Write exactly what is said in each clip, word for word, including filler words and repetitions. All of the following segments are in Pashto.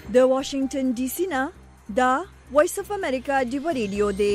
د واشنگټن ډي سي نه دا وایس اف امریکا ډیو ریډیو دی.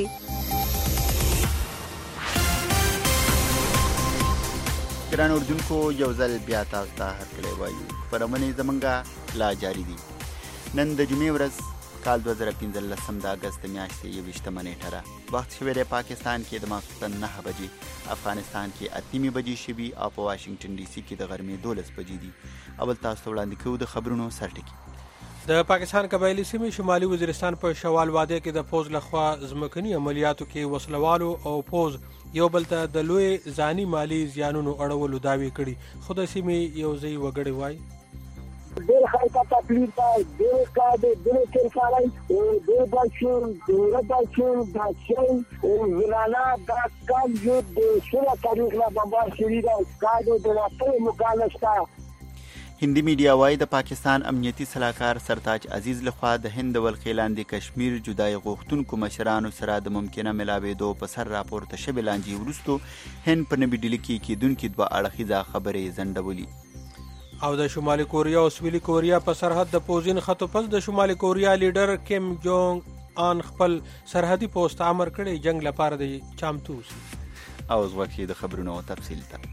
ګران اردوونکو یو ځل بیا تاسو ته هرکلی وایو. خپرونې زمونږ لا جاري دي. نن د جمعې ورځ کال دوه زره پنځلسم د اګست میاشتې یوویشتمه نیټه ده. وخت شوی دی پاکستان کې د ماسخوتن نهه بجې، افغانستان کې اته نیمې بجې شوي او په واشنګټن ډي سي کې د غرمې دولس بجې دي. اول تاسو ته وړاندې کوو د خبرونو سرټکي. د پاکستان قبایلی سیمې شمالي وزیرستان په شوال واده کې د پوز لخوا ځمکني عملیاتو کې وسلوالو او پوز یو بل ته د لوی ځاني مالی زیانونو اړولو دعوې کړي، خو د سیمې یو ځای وګړی وایي ډېر خلک تکلیف ده، ډېر کار دی، ډېر تېر کړی، ډېر بچون، ډېر بچون، بچی زنانه دا کم جو د شله تاریخ نه بمبار شوي ده. کار دی د راتلو امکان شته. هندي میډیا وایي د پاکستان امنیتي سلاکار سرتاج عزیز لخوا د هند ولقې لاندې کشمیر جدای غوښتونکو مشرانو سره د ممکنه ملاوېدو په سر راپورته شوې لانجې وروستو هند په نوي ډیلي کې کېدونکې دوه اړخیزه خبرې ځنډولي. او د شمالي کوریا او سویلي کوریا په سرحد د پوزین خطو پس د شمالي کوریا لیډر کیم جونګ ان خپل سرحدي پوسټ امر کړی جنگ لپاره د چامتو اوسي. او زغوکې د خبرونو تفصیل ته.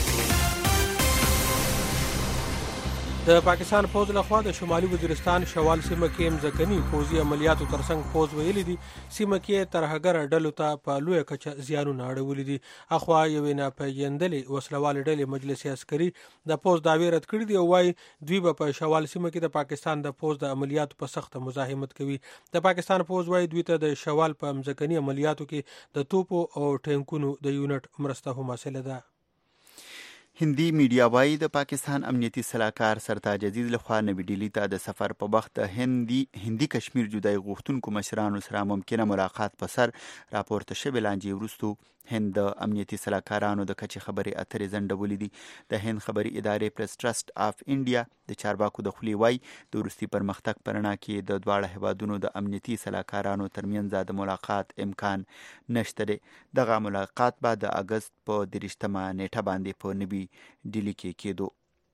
د پاکستان پوز لخوا د شمالي وزیرستان شوال سیمه کې مځکني پوزي عملیاتو ترڅنګ پوز ویلي دي سیمه کې ترهګر ډلو ته په لویه کچه زیانونه اړولي دي. اخوا یوې ناپېژندلې وسلوالې ډلې مجلس عسکري د پوز دعوې رد کړي دي او وایي دوی به په شوال سیمه کې د پاکستان د پوز د عملیاتو په سخته مزاحمت کوي. د پاکستان پوز وایي دوی ته د شوال په مځکني عملیاتو کې د توپو او ټینکونو د یونټ مرسته هم حاصله ده. هندي میډیا وایي د پاکستان امنیتي سلاکار سرتاج عزیز لخوا نوي ډیلي ته د سفر په وخت د هندي هندي کشمیر جدای غوښتونکو مشرانو سره ممکنه ملاقات په سر راپورته شوې لانجې وروستو هند د امنیتي سلاکارانو د کچې خبرې اترې ځنډولې دي. د هند خبري ادارې پریس ټرسټ اف انډیا د چارواکو د خولې وایي د وروستي پرمختګ په رڼا کې د دواړه هیوادونو د امنیتي سلاکارانو ترمنځ د ملاقات امکان نشته دی. دغه ملاقات به د اګست په دېرشتمه نیټه باندې په نوي ډیلي کې کېدو.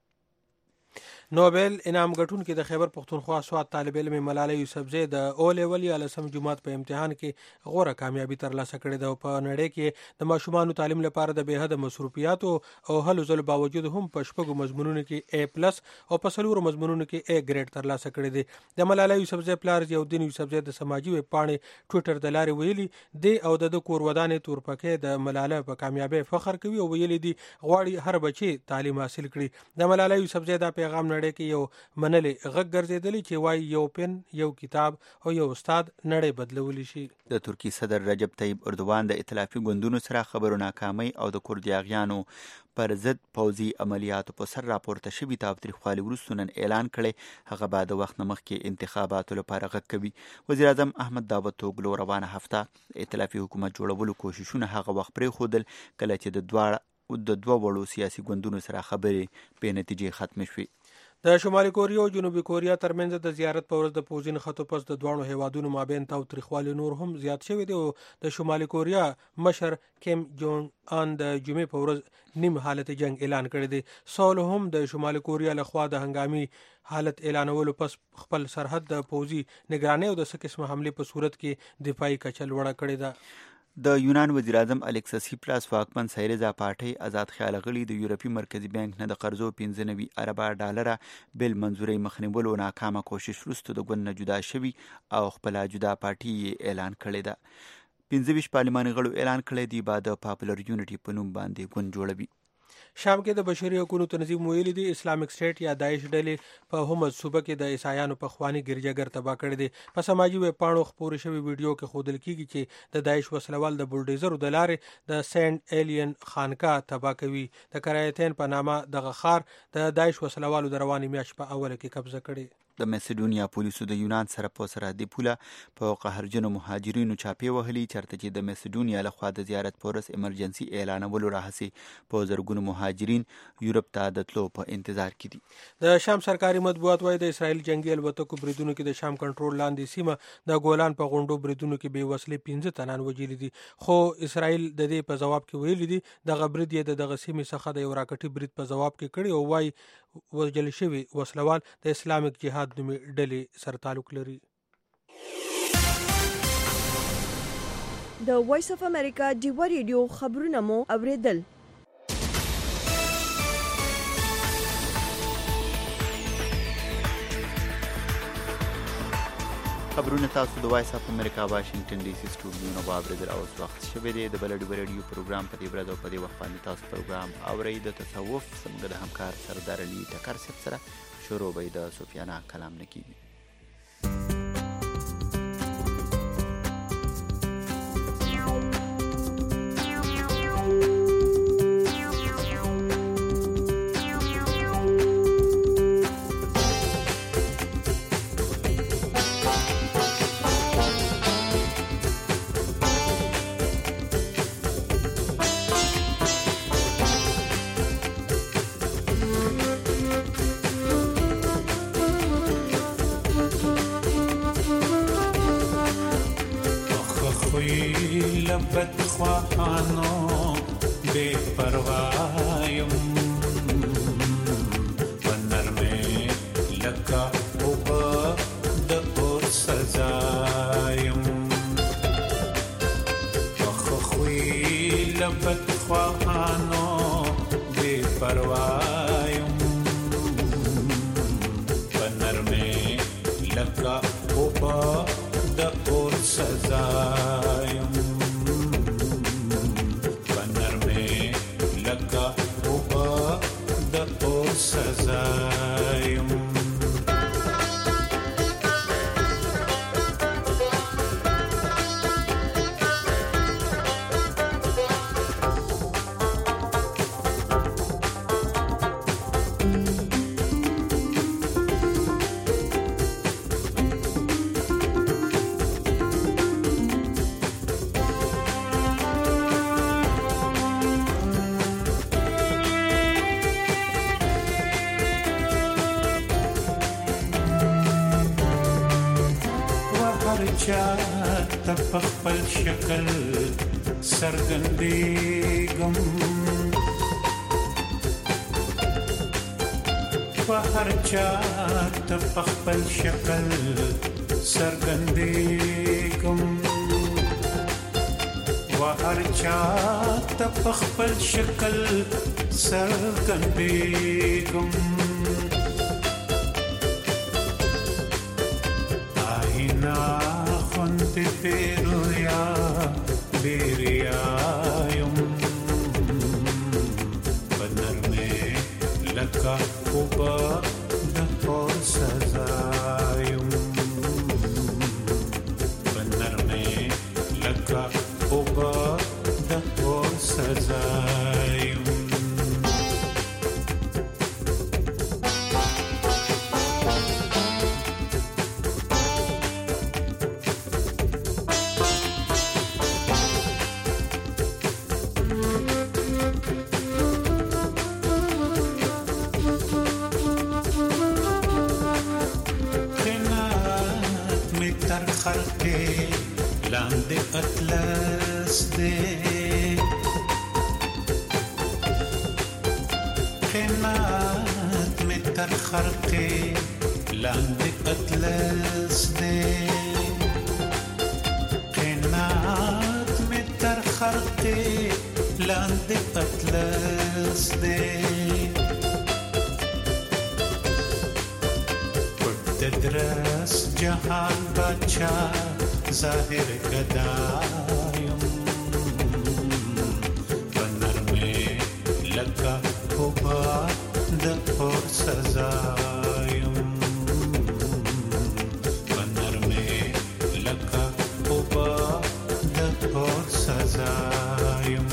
نوبل انعام ګټونکې د خیبر پښتونخوا سواد طالب علم ملاله یوسفزۍ د او لیول یا لسم جماعت په امتحان کې غوره کامیابي ترلاسه کړې ده او په نړۍ کې د ماشومانو تعلیم لپاره د بې حده مصروفیاتو او هلو ځلو باوجود هم په شپږو مضمونونو کې ای پلس او په څلورو مضمونونو کې ای ګریډ ترلاسه کړی دی. د ملاله یوسفزۍ پلار ضیاءالدین یوسفزۍ د سماجي ویب پاڼې ټویټر د لارې ویلي دی او د کور ودانې تورپکۍ د ملاله په کامیابی فخر کوي او ویلي دی غواړي هر بچي تعلیم حاصل کړي. د ملاله یوسفزۍ دا پیغام نړۍ کې یو منلې غږ ګرځېدلی چې وایي یو پن یو کتاب او یو استاد نړۍ بدلولی شي. د ترکی صدر رجب طیب اردوان د ائتلافي ګوندونو سره خبرو ناکامۍ او د کردیاغیانو پر ضد پوځي عملیاتو په سر راپورته شوي تاوتریخوالي وروسته نن اعلان کړی هغه به د وخت نه مخکې انتخاباتو لپاره غږ کوي. وزیر اعظم احمد داود اوغلو روانه هفته ائتلافي حکومت جوړولو کوششونه هغه وخت پرېښودل کله چې د دواړه د دوه وړو سیاسي ګوندونو سره خبرې بې نتیجې ختم شوې. د شمالي کوریا او جنوبي کوریا ترمنځ د زیارت په ورځ د پوزین خطو پس د دواړو هیوادونو مابین تاوتریخوالي نور هم زیات شوی دی او د شمالي کوریا مشر کیم جونګ ان د جمعې په ورځ نیم حالت جنگ اعلان کړی دی. سول هم د شمالي کوریا لخوا د هنګامي حالت اعلانولو پس خپل سرحد د پوزي نگرانۍ او د څه قسمه حملې په صورت کې دفاعي کچه لوړه کړې ده. د یونان وزیر اعظم الیکسس سیپراس واکمن سایریزا پارټۍ آزاد خیال غړي د یورپي مرکزي بانک نه د قرضو پنځه نوي اربه ډالره بل منظوري مخنیولو ناکامه کوشش وروسته د ګوند نه جدا شوي او خپل جدا پارټي اعلان کړی ده. پنځه ویشت پارلماني غړو اعلان کړی دی به د پاپولر یونټي په نوم باندې ګوند جوړوي. شام کې د بشري حقوقو تنظیم ویلي دی اسلامیک سټیټ یا داعش ډلې په همت صوبه کې د عیسایانو په خواني ګرجاګر تباه کړی دی. په سماجي ویب پاڼو خپور شوی ویډیو کې ښودل کیږي چې د داعش وسلوال د بولډیزرو د لارې د سینټ ایلین خانقاه تباه کوي. د کرایتین په نامه دغه ښار د داعش وسلوالو د روانې میاشت په اوله کې قبضه کړی. د مسیډونیا پولیسو د یونان سره په سرحدي پوله په قهرجنو مهاجرینو چاپې وهلي چېرته چې د مسیډونیا لخوا د زیارت په ورځ ایمرجنسي اعلانولو راهیسې په زرګونو مهاجرین یورپ ته د تلو په انتظار کې دي. د شام سرکاري مطبوعات وایي د اسرائیل جنگي الوتکو بریدونو کې د شام کنټرول لاندې سیمه د ګولان په غونډو بریدونو کې بې وسلې پنځه تنان وژلي دي، خو اسرائیل د دې په ځواب کې ویلي دي دغه برید یې د دغه سیمې څخه د یو راکټي برید په ځواب کې کړی او وایي وژل شوي وسلوال د اسلامیک جهاد نومي ډلې سره تعلق لري. د وایس اف امریکا ډیوا ریډیو خبرونه مو اوریدل. خبرونه تاسو د وایس اف امریکا واشنگټن ډي سي سټوډیو نه واوریدل او وخت شوی دی د بل ډیوا ریډیو پروګرام په دې ورځ او په دې وخت باندې تاسو پروګرام اورئ. د تصوف څنګه د همکار سردار علي ټکر صاحب سره شروع به د سفیانه کلام نکېږي. لبت خواهانو بے پروایم ونرمے لکا اوبا د اور سزایم وخخوی لبت خواهانو بے پروایم ونرمے لکا اوبا د اور سزایم سزایم چاته په خپل شکل سرګندېږم په هر چاته په خپل شکل سرګندېږم و هر چاته په خپل شکل سرګندېږم te pero ya beriayum banarme laka uba da por sazayum banarme laka uba da por sazayum لاندې اطلس دې خنات می تر خرقې لاندې اطلس دې خنات می تر خرقې لاندې اطلس دې پټ درس جهان بچا ظاهر گدایم بنرمه لکا خوبا د اور سزایم بنرمه لکا خوبا د اور سزایم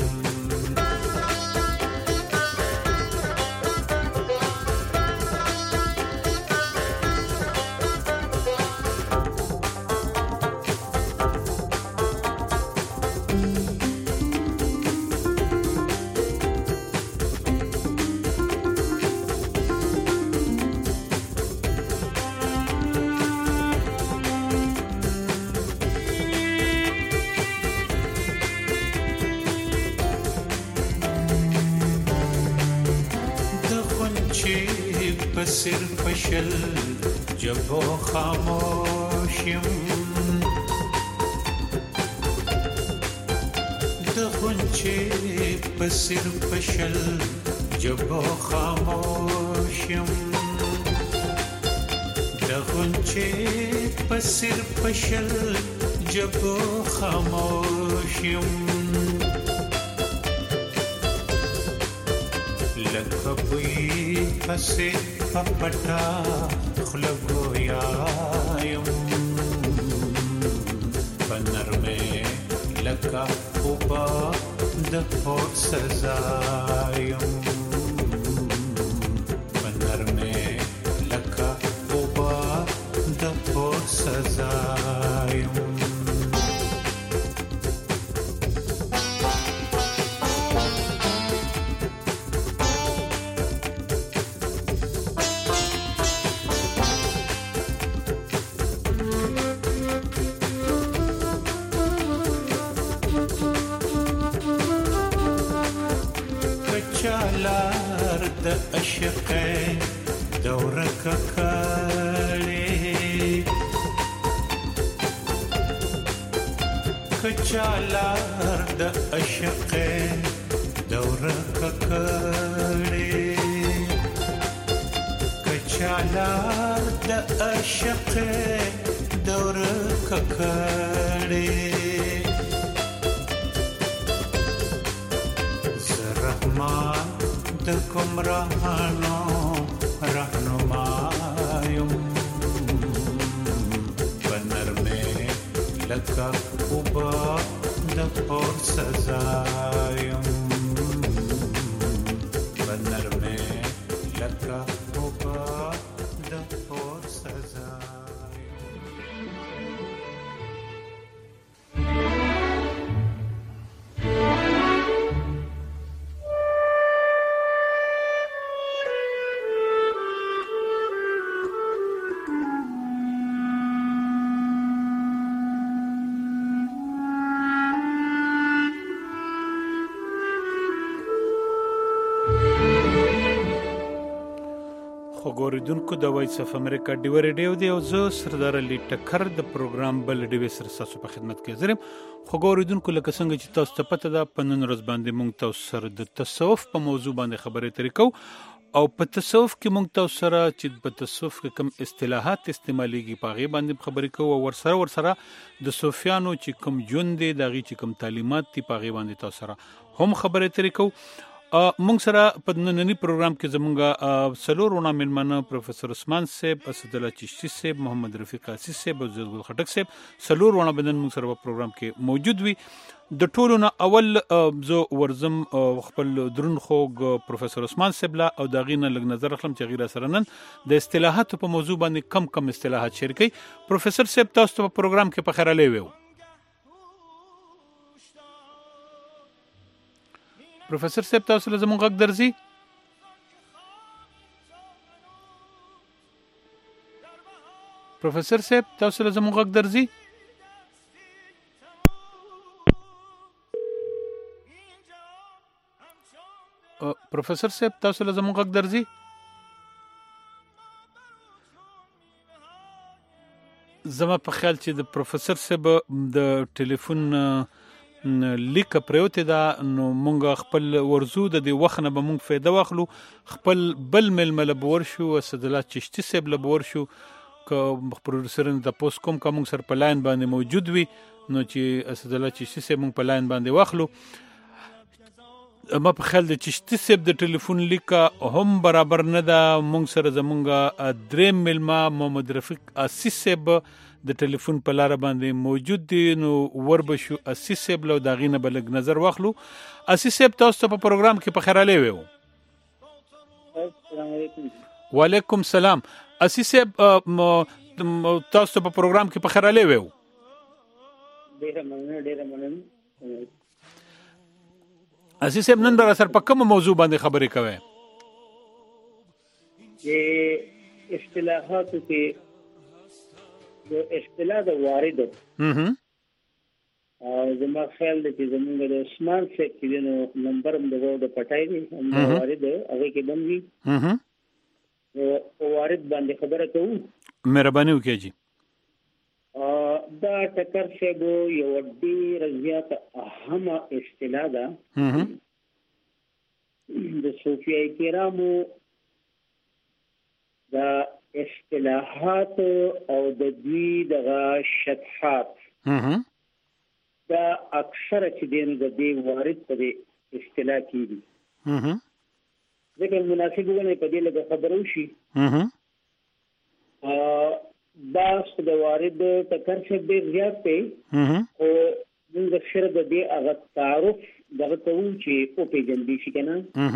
پسر پشل جبو خاموشیم دغنچه پسر پشل جبو خاموشیم دغنچه پسر پشل جبو خاموشیم لکبوی پسے پپٹا خلگویایم بنر میں لکا اوبا دپور سزایم بنر میں لکا اوبا دپور سزایم چالار د عشق دور ککړې کچالار د عشق دور ککړې کچالار د عشق دور ککړې د کوم راهانو راهنمایم بنر مې لکه اوبه د پور سزایم بنر مې لکه اوبه د پور سزایم اوریدونکو د وایس اف امریکا ډیو ریډیو دی او زه سردار علي ټکر د پروګرام بل ډیو سره تاسو په خدمت کې حاضر یم. خو اوریدونکو لکه څنګه چې تاسو ته پته ده په نن ورځ باندې موږ تاسو سره د تصوف په موضوع باندې خبرې اترې کوو او په تصوف کې موږ تاسو سره چې په تصوف کې کوم اصطلاحات استعماليږي په هغه باندې خبرې کوو او ورسره ورسره د صوفیانو چې کوم ژوند دی دغه چې کوم تعلیمات دي په هغه باندې تاسو سره هم خبرې اترې کوو. مونږ سره په نننی پروګرام کې زمونږه څلورونه مېلمانه پروفیسور عثمان صاحب، اسد الله چشتي صاحب، محمد رفیق قاسی صاحب او زید ګل خټک صاحب څلورونه بدن مونږ سره په پروګرام کې موجود وي. د ټولو نه اول زه ورزم خپل درون خوږ پروفیسور عثمان صاحب لا او دغې نه لږ نظر اخلم چې غیر سره نن د اصطلاحاتو په موضوع باندې کم کم اصطلاحات شریک کړي. پروفیسور صاحب تاسو په پروګرام کې په خیر علي وو. پروفیسور صاحب تاسو له زموږ غږ درځي؟ پروفیسور صاحب تاسو له زموږ غږ درځي؟ پروفیسور صاحب تاسو له زموږ غږ درځي؟ زما په خیال چې د پروفیسور صاحب د ټلیفون لیک پروته دا نو مونږ خپل ورزو د دې وخت نه به مونږ فایده واخلو. خپل بل ململ بور شو اسد الله چشتي صاحب لبور شو ک پروډوسرن د پوس کوم کوم سر په لاین باندې موجود وي نو چې اسد الله چشتي صاحب مونږ په لاین باندې واخلو. ما په خیال د چشتي صاحب د ټلیفون لیک هم برابر نه ده. مونږ سره زمونږ دریم ملما محمد رفیق قاسی صاحب د ټلیفون په لار باندې موجود دي نو وربشو اسی صاحب له داغینه بلګ نظر واخلو. اسی صاحب تاسو په پروګرام کې په خیر علي وو. السلام علیکم. وعلیکم السلام. اسی صاحب تاسو په پروګرام کې په خیر علي وو. ډیر مننه ډیر مننه. اسی صاحب نن بر اثر په کوم موضوع باندې خبرې کوي؟ چې اصطلاحات کې د اصطلاح د وارد هم او زما خیال دی چې زمونږ د عثمان صاحب کې نو نمبر هم د د پټای دی هم وارد هغه کې بندي هم وارد باندې خبره کوو. مهرباني وکړئ جی. دا ټکر صاحب یو ډېره زیاته اهمه اصطلاح ده د صوفیه کرامو. دا اصطلاحات او د دوی دغه شطحات دا اکثره چې دی نو د دې وارد په دې اصطلاح کېږي. ځکه مناسب وګڼئ په دې لږه خبره وشي. دا د وارد ټکر صاحب ډېر زیات دی، خو موږ صرف د دې هغه تعارف دغه کوو چې وپېژندل شي که نه.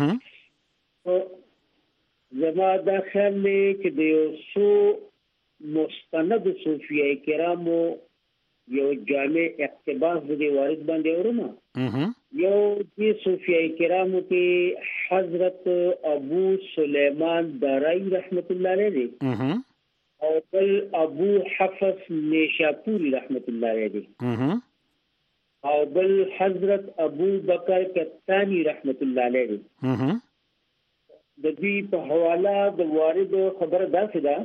زما دا خیال دی چې د یو څو مستندو صوفیه کرامو یو جامع اقتباس د دې وارد باندې اورمه. یو دې صوفیه کرامو کې حضرت ابو سلیمان دارایی رحمت الله علیه دی او بل ابو حفص نیشاپوری رحمت الله علیه دی او بل حضرت ابو بکر کتانی رحمت الله علیه دی. د دې په حواله د وارد خبره داسې ده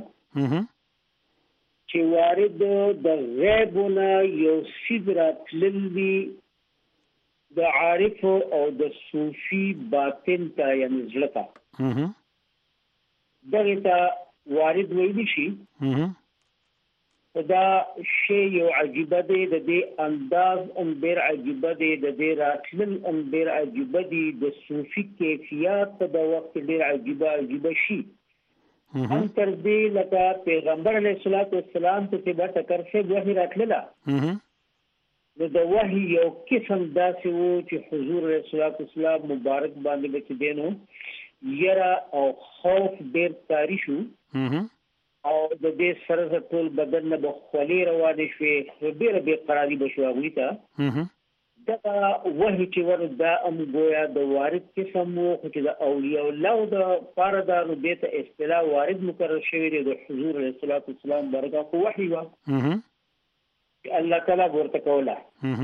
چې وارد د غیبونه یو څیز راتللی د عارف او د صوفي باطن ته یعنې زړه ته دغې ته وارد ویلی شي. دا شی یو عجیبه دی، د دې انداز هم ډېر عجیبه دی، د دې راتلل هم ډېر عجیبه دي، د صوفي کیفیات په د وخت ډېر عجیبه عجیبه شي. هم تر دې لکه پیغمبر علیه الصلاة والسلام ته چې به ټکر صاحب وحي راتلله نو د وحي یو قسم داسې و چې حضور علیه الصلاة والسلام مبارک باندې به چې دی نو یره او خوف ډېر طاري شو او د دې سره ټول بدن نه به خولې روانې شوې، ډېره بېقراري به شو هغوی ته. دغه وحي چې ور دا هم ګویا د وارد قسم و، خو چې د اولیاء الله د پاره دا نو دې ته اصطلاح وارد مقرر شوی دی د حضور علیه الصلاة والسلام برکه، خو وحي وه چې الله تعالی ورته کوله.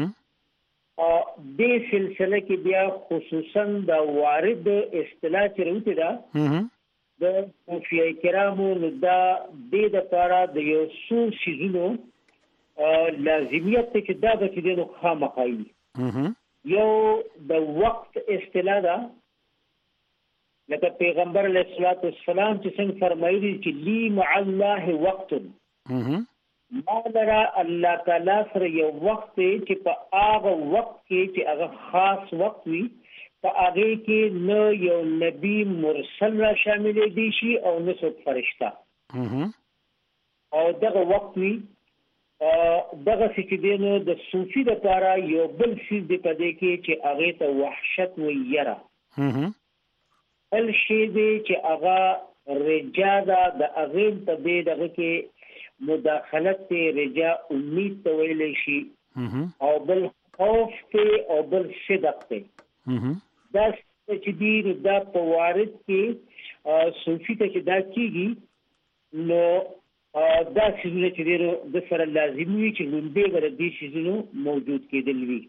دې سلسله کې بیا خصوصا د وارد اصطلاح چې راوتې ده د صوفیه کرامو نو دا دې دپاره د یو څو څیزونو لازمیت دی چې دا به چې دی نو خامخا وي. یو د وقت اصطلاح ده، لکه پیغمبر علیه الصلاة والسلام چې څنګه فرمایلي چې لی مع الله وقت، ما لره الله تعالی سره یو وخت دی چې په هغه وخت کې چې هغه خاص وخت وي په هغې کې نه یو نبی مرسل را شاملېدی شي او نه څوک فرشته او دغه وخت وي. دغسې چې دی نو د صوفي دپاره یو بل څیز دی په دې کې چې هغې ته وحشت وایي یره. بل شی دی چې هغه رجا ده، د هغې په دې دغه کې مداخلت دی، رجا امید ته ویلی شي، او بل خوف دی او بل صدق دی. دا چې دی دا په وارد کې صوفي ته چې دا کېږي نو دا څیزونه چې دی نو د سره لازم وي چې لومبې به د دې څیزونو موجود کېدل وي.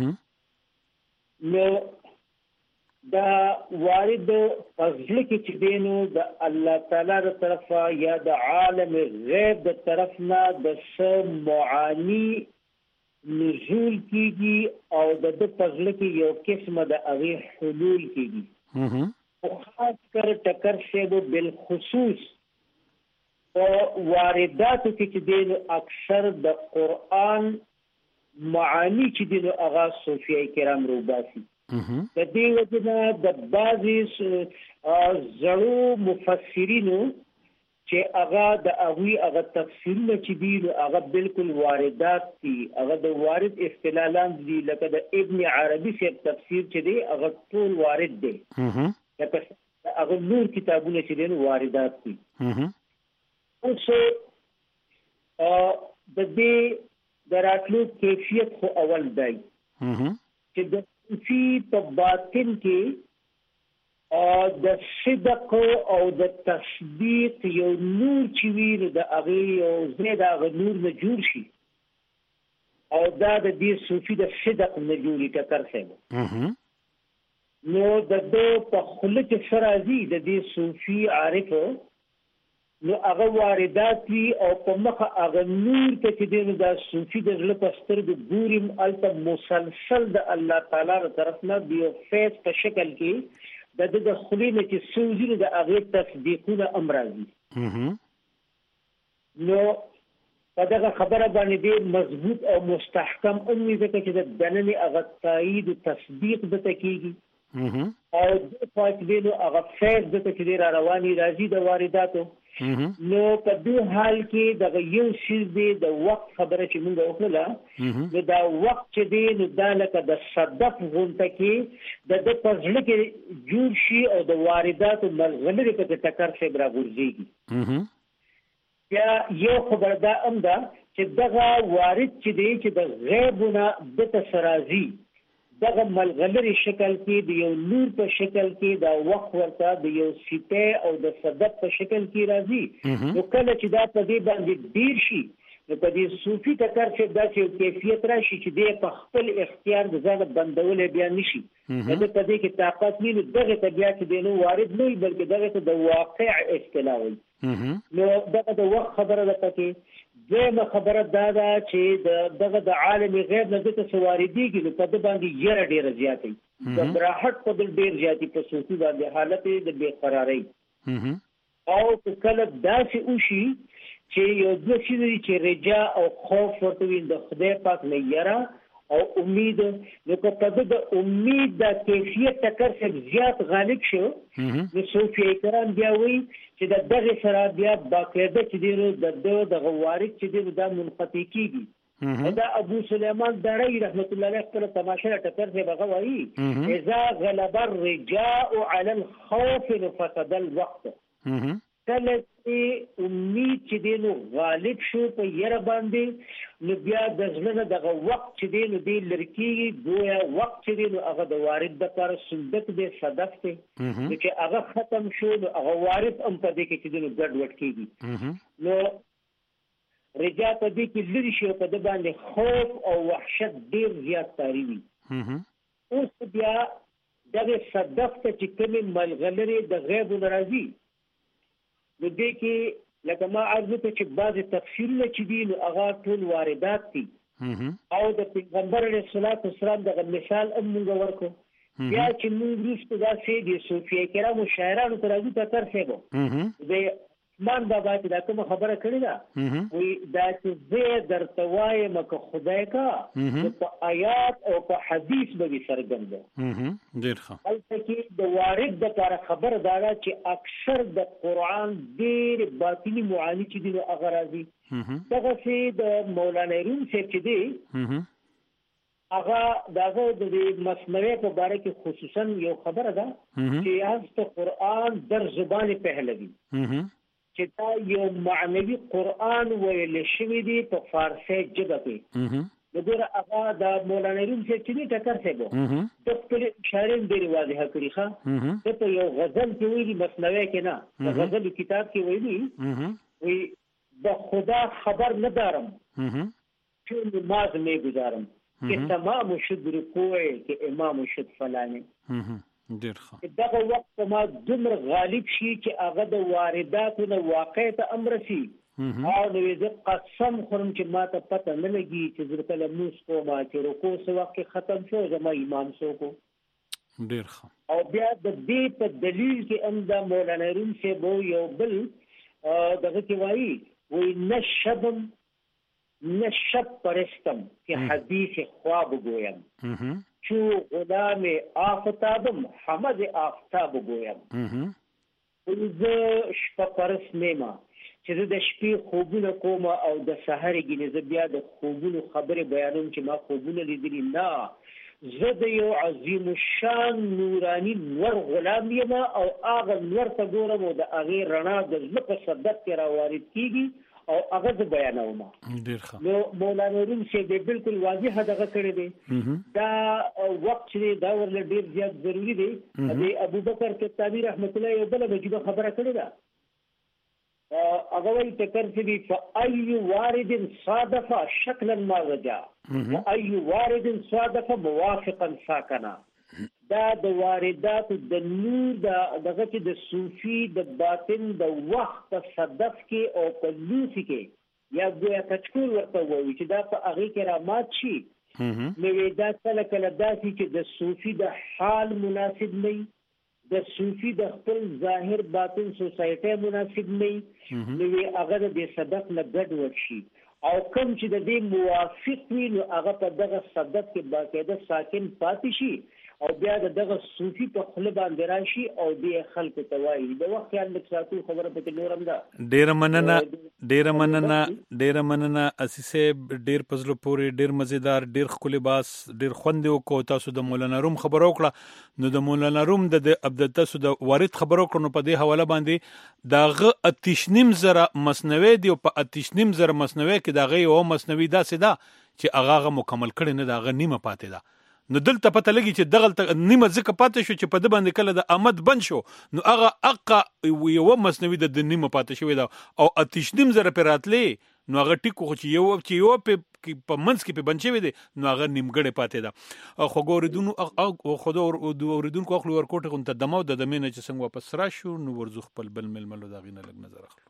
نو دا وارد په زړه کې چې دی نو د الله تعالی د طرفه یا د عالم غیب د طرف نه د څه معانی نزول کېږي او د ده په زړه کې یو قسمه د هغې حلول کېږي. خو خاص کر ټکر صاحب بالخصوص په وارداتو کې چې دی نو اکثر د قرآن معانی چې دی نو هغه صوفیه کرام روباسي. د دې وجه نه د بعضې زړو مفسرینو چې هغه د هغوی هغه تفسیرونه چې دي نو هغه بالکل واردات دي، هغه د وارد اصطلاح لاندې دي، لکه د ابن عربي صاحب تفسیر چې دی هغه ټول وارد دی، لکه هغه نور کتابونه چې دی نو واردات دي. اوس د دې د راتلو کیفیت خو اول دی چې د صوفي په باطن کې د صدق او د تصدیق یو نور چې وي نو د هغې یو ځای د هغه نور نه جوړ شي او دا د دې صوفي د صدق نه جوړي ټکر صاحب. نو د ده په خوله کې څه راځي د دې صوفي عارف نو هغه واردات وي او په مخه هغه نور ته چې دی نو دا صوفي د زړه په سترګو ګوري هلته مسلسل د الله تعالی له طرف نه د یو فیض په شکل کې د ده د خولې نه چې سوځي نو د هغې تصدیقونه هم راځي. نو په دغه خبره باندې ډېر مضبوط او مستحکم هم وي ځکه چې د دننې هغه تایید و تصدیق دته کېږي او د فاصلې نو هغه فیض دته چې دی را رواني راځي د وارداتو. نو په دې حال کې دغه یو شی دی د وخت خبره چې موږ وکړله نو دا وخت چې دی نو دا لکه د صدف غونډه کې د د په زړه کې جوړ شي او د وارداتو ملغلرې په ټکر سره راغورځېږي. بیا یو خبر دا هم ده چې دغه وارد چې دی چې د غیبونه دته سرازي دغه ملغلري شکل کې د یو نور په شکل کې دا وخت ورته د یو سیته او د صدف په شکل کې راځي. نو کله چې دا په دې باندې ډیر شي نو په دې صوفي ټکر چې داسې یو کیفیت راشي چې دی په خپل اختیار د ځان بندولې بیا نشي د په دې کې طاقت نه دغه ته بیا چې دی نو وارد نه بلکې دغه ته د واقع اصطلاح وي. نو دغه د وخت خبره ده پکې. دویمه خبره دا ده چې دغه د عالم غیب نه دته سواریدېږي نو په ده باندې یره ډېره زیاتې د براحت په دل ډېر زیاتې په صوفي باندې حالت د بېقرارۍ او که کله داسې وشي چې یو دوه څیزه دي چې رجا او خوف ورته وي د خدای پاک نه یره او امید. نو که په ده د امید د کیفیت ټکر سره زیات غالب شو نو صوفیه کرام بیا وایي چې د دغه سره بیا باقاعده چې دی نو د ده دغه وارد چې دی نو دا منقطع کېږي. دا ابو سلیمان دړی رحمت الله علیه خپله تماشه ټکر سره هغه وایي اذا غلب الرجاء على الخوف فقد الوقت. کله چې امید چې دی نو غالب شو په یره باندې نو بیا د زړه نه دغه وخت چې دی نو دی لرې کېږي گویا وخت چې دی نو هغه د وارد دپاره صندق دی صدف دی نو چې هغه ختم شو نو هغه وارد هم په دې کې چې دی نو ګډوډ کېږي. نو رجا په دې کې لرې شي او په ده باندې خوف او وحشت ډېر زیات تاري وي. اوس بیا دغه صدف ته چې کومې ملغلرې د غیبو نه راځي نو دې کې لکه ما عرض وکړه چې بعضې تفسیرونه چې دي نو هغه ټول واردات دي او د پیغمبر علیه الصلاة والسلام دغه مثال هم موږ ورکړو. بیا چې موږ وروسته داسې د صوفیه کرامو شاعرانو ته راځو ټکر صاحب د عثمان بابا چې دا کومه خبره کړې ده وایي دا چې زه درته وایم که خدای کا نو په آیات او په حدیث به وي څرګنده. ډېر ښه. هلته کې د وارد دپاره خبره دا ده چې اکثر د قرآن ډېرې باطني معاني چې دي نو هغه راځي. دغسې د مولانا روم صاحب چې دی هغه د هغه د مثنوي په باره کې خصوصا یو خبره ده چې هست قرآن در زبان پهلوي چې دا یو معنوي قرآن ویل شوی دی په فارسي ژبه کې. نو ګوره هغه د مولانا روم صاحب چې دی ټکر صاحب د خپلې اشارې هم ډېرې واضحه کړي ښه. ده په یو غزل کې ویلي مثنوي کې نه د غزل کتاب کې ویلي وی به خدا خبر ندارم چون نماز میں گزارم کہ تمام شد رکوع کہ امام شد فلانے. دغه وخت ما دومره غالب شي چې هغه د وارداتو نه واقع ته امر شي او نو زه قسم خورم چې ما ته پته نه لګي چې زه کله موس کوم چې رکوع څه وخت ختم شو زما امام سو کو. ډېر ښه. او بیا د دې په دلیل کې هم د مولانا روم صاحب یو بل دغه کې وایي وایي نه شبم نه شب پرستم که حدیث خواب گویم چو غلام آفتابم حمد آفتاب گویم. زه شپه پرست نیمه چې زه د شپې خوبونه کوم او د سحر ګینې زه بیا د خوبونو خبرې بیانوم چې ما خوبونه لیدلي نه زه د یو عظیم الشان نوراني نور غلام یم او هغه نور ته ګورم او د هغې رڼا د زړه په صدف کې راوارد کېږي او هغه زه بیانوم. نو مولانا روم صاحب دی بالکل واضح دغه کړی دی. دا وخت چې دی دا ورله ډېر زیات ضروري دی. د ابوبکر کتابي رحمت الله یو بله عجیبه خبره کړې ده هغه وایي ټکر چې دی فأي وارد صادف شکلا ما رجا وأي وارد صادف موافقا ساکنا. دا د وارداتو د نور د دغه چې د صوفي د باطن د وخت په صدف کې او په لوسی کې یا ګویا کچکول ورته وایي چې دا په هغې کې رامات شي نو دا کله کله داسې چې د صوفي د حال مناسب نه د صوفي د خپل ظاهر باطن سوسایټي مناسب نه نو هغه د صدف نه ګډ ورشي او کوم چې د دې موافق وي نو هغه په دغه صدف کې باقاعده ساکن پاتې شي او بیا دغه صوفي په خپل باندې راشي او د خلکو ته وایي د وخت خیال لکساتو خبره پکې نورم ده. ډیره مننه ډیره مننه ډیره مننه اسیسه ډیر پزلو پوری ډیر مزیدار ډیر خولي باس ډیر خوند وکړو تاسو د مولانا روم خبرو کړه نو د مولانا روم د عبد تاسو د وارد خبرو کړو په دې حواله باندې داغه اتیشنیم زره مصنوي دی او په اتیشنیم زره مصنوي کې داغه یو مصنوي داسې ده چې هغه مکمل کړي نه داغه نیمه پاتې ده نو دلته پته لګي چې دغه نیمه ځکه پاتې شو چې په د باندې کله د آمد بند شو نو هغه اقا یو مصنوي د نیمه پاتې شوی دا او اتیشنیم زره پر راتلې نو هغه ټیکو چې یو چې یو په منځ کې په بند شوی دی نو هغه نیمګړی پاتې ده خو ګوریدونو او خو د اوریدونکو اخلو ورکوټه غونته دمو د دمینه چې څنګه واپس راشو نو ورزو خپل بل ململو دا غینه لګ نظر اخلو.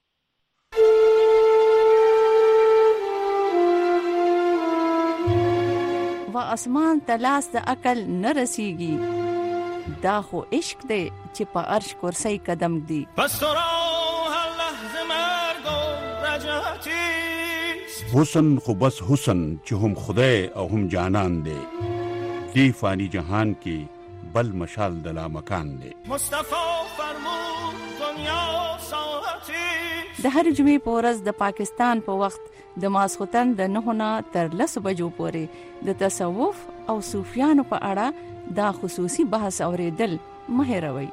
و اسمان تلاس د عقل نه رسیږي دا خو عشق دی چې په عرش کرسی قدم دی پس تو را هر لحظه مرگ و رجعتی حسن خو بس حسن چې هم خدای او هم جانان دی دی فانی جهان کې بل مشال د لا مکان دی مصطفی فرمود دنیا ساعتی د هر جمعې په ورځ د پاکستان په وخت د ماسختن د نهونه تر لسو بجو پورې د تصوف او صوفیانو په اړه دا خصوصي بحث اوریدل مه هېروئ.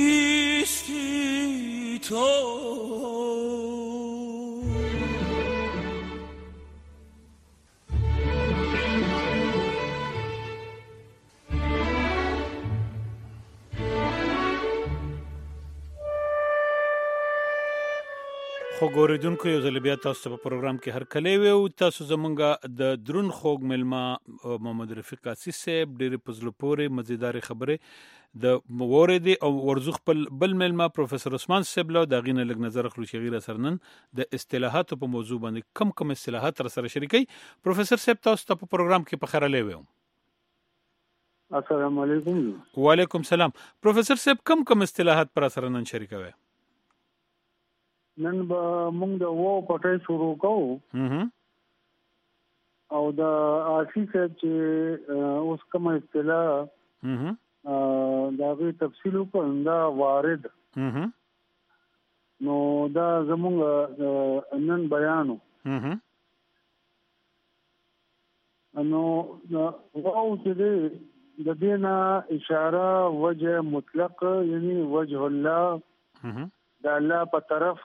کیستی تو خو ګوریدونکو یو ځل بیا تاسو په پروګرام کې هر کله وي او تاسو زمونږ د درون خوږ ملما محمد رفیق اسیس صاحب ډېرې پزلو پورې مزیدارې خبرې د وردی او ورزخ بل بل ملما پروفیسور عثمان صاحب له د غینه لګ نظر خلو شغیر سرنن د اصطلاحات په موضوع باندې کم کم اصطلاحات سره شریکي پروفیسور صاحب تاسو ته په پروګرام کې په خیره لوي. السلام علیکم. وعلیکم السلام. پروفیسور صاحب کم کم اصطلاحات پر سره نن شریکوي. نن به موږ د وو پټه شروع کوو او د آسی صاحب چې اوس کوم اصطلاح دا غي تفصیل وکړم دا وارد نو دا زموږ نن بیانو نو وو چې د دینه اشاره وجه مطلق یعنی وجه الله دا الله په طرف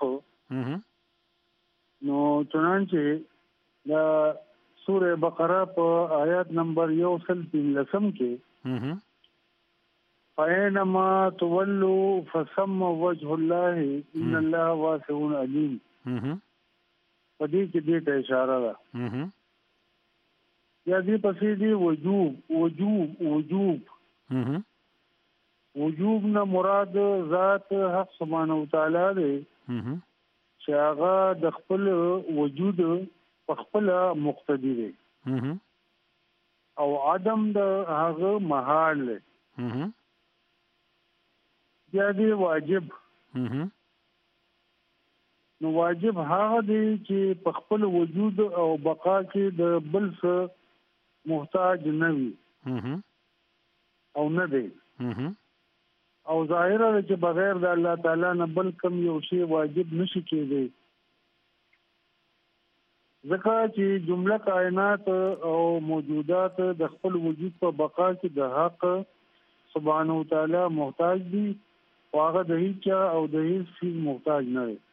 نو چنانچه دا سوره بقره په آیات نمبر یو سل تین لسم کې فَأَيْنَمَا تُوَلُّوا فَثَمَّ وَجْهُ اللَّهِ إِنَّ اللَّهَ وَاسِعٌ عَلِيمٌ په دې کې دې ته اشاره ده یا دې پسې دې وجوب وجوب وجوب وجوب نه مراد ذات حق سبحانه وتعالى دی چې هغه د خپل وجود په خپل مقتدی دی او عدم د هغه محال دی بیا دی واجب نو واجب هغه دی چې په خپل وجود او بقا کې د بل څه محتاج نه وي او نه دی او ظاهر ده چې بغیر د الله تعالی نه بل کوم یو شی واجب نشي کېدی ځکه چې جمله کائنات او موجودات د خپل وجود په بقا کې د حق سبحانه وتعالى محتاج دي او هغه د هیڅ او د هیڅ شي محتاج نه دی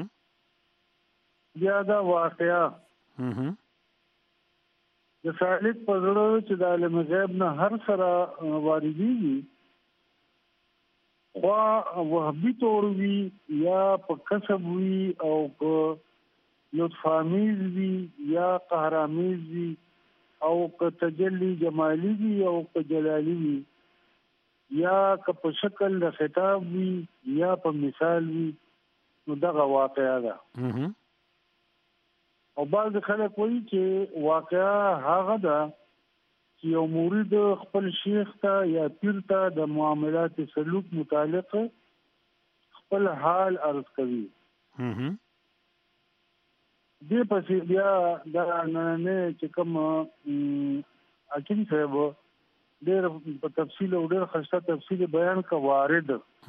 بیا دا واقعا د سالک په زړه چې د عالم غیب نه هر سره واردېږي خوا وهبي طور وي یا په کسب وي او په لطفامیز وي یا قهرامیز وي او په تجلی جمالی وي او په جلالی وي یا که په شکل د خطاب وي یا په مثال وي نو دغه واقعا ده. او بعض خلک وایي چې واقعا هغه ده چې یو مرید خپل شیخ ته یا پیر ته د معاملات سلوک متعلق خپل حال عرض کوي. دې پسې بیا دا نه چې کوم حکیم صاحب ډېر په تفصیل او ډېر خسته تفصیل بیان کا وارد.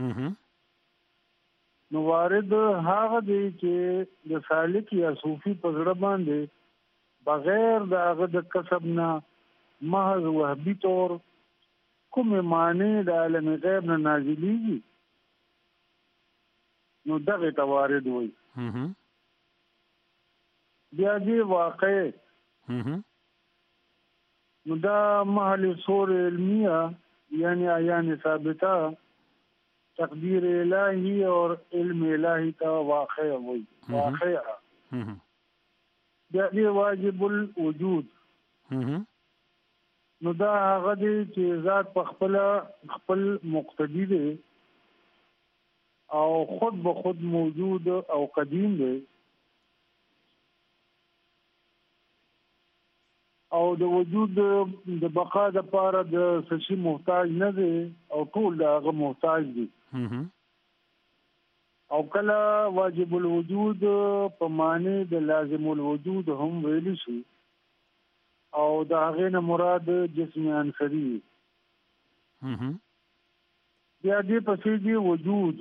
نو وارد هغه دی چې د سالک یا صوفي په زړه باندې بغیر د هغه د کسب نه محض وهبي طور کوم معنی د عالم غیب نه نازلېږي نو دغه ته وارد وایي. بیا دې واقع نو دا محل صور علمیه یعنی عیان ثابته تقدیر الہی اور علم الہی کا واقع وایي. واقع بیا دې واجب الوجود نو دا هغه دی چې ذات په خپل خپل مقتدی دی او خود به خود موجود او قدیم دی او د وجود د بقا د پاره د سشي محتاج نه دی او ټول دغه محتاج دی. او کله واجب الوجود په معنی د لازم الوجود هم ویل شي او د هغه نه مراد جسم عنصری. بیا دې پسې دی وجود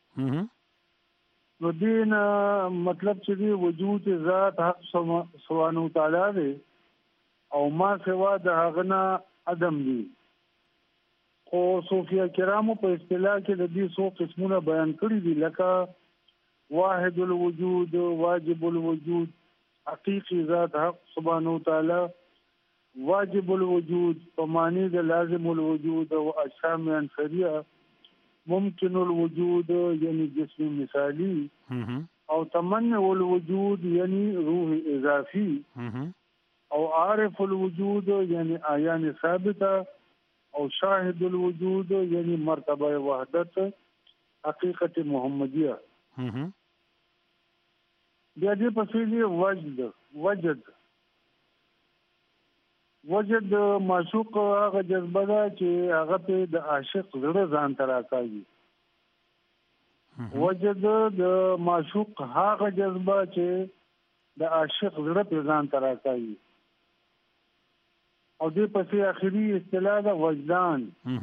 نو دین مطلب چې دی وجود ذات حق سبحانه تعالی دی او ما سوا د هغه نه عدم دی. خو صوفیا کرامو په اصطلاح کې د دې څو قسمونه بیان کړي دي لکه واحد الوجود، واجب الوجود، حقیقی ذات حق سبحانه تعالی، واجب الوجود په معنی د لازم الوجود او اجسام عنصریه، ممکن الوجود یعنی جسم مثالی او تمنع الوجود یعنی روح اضافی او عارف الوجود یعنی آیان ثابته او شاهد الوجود یعنی مرتبه وحدت حقیقت محمدیه. بیا دې پسې دی وجد. وجد وجد معشوق هغه جذبه ده چې هغه په د عاشق زړه ځان ته راکاږي. وجد د معشوق هغه جذبه چې د عاشق زړه په ځان ته راکاږي. او دې پسې اخري اصطلاح ده وجدان.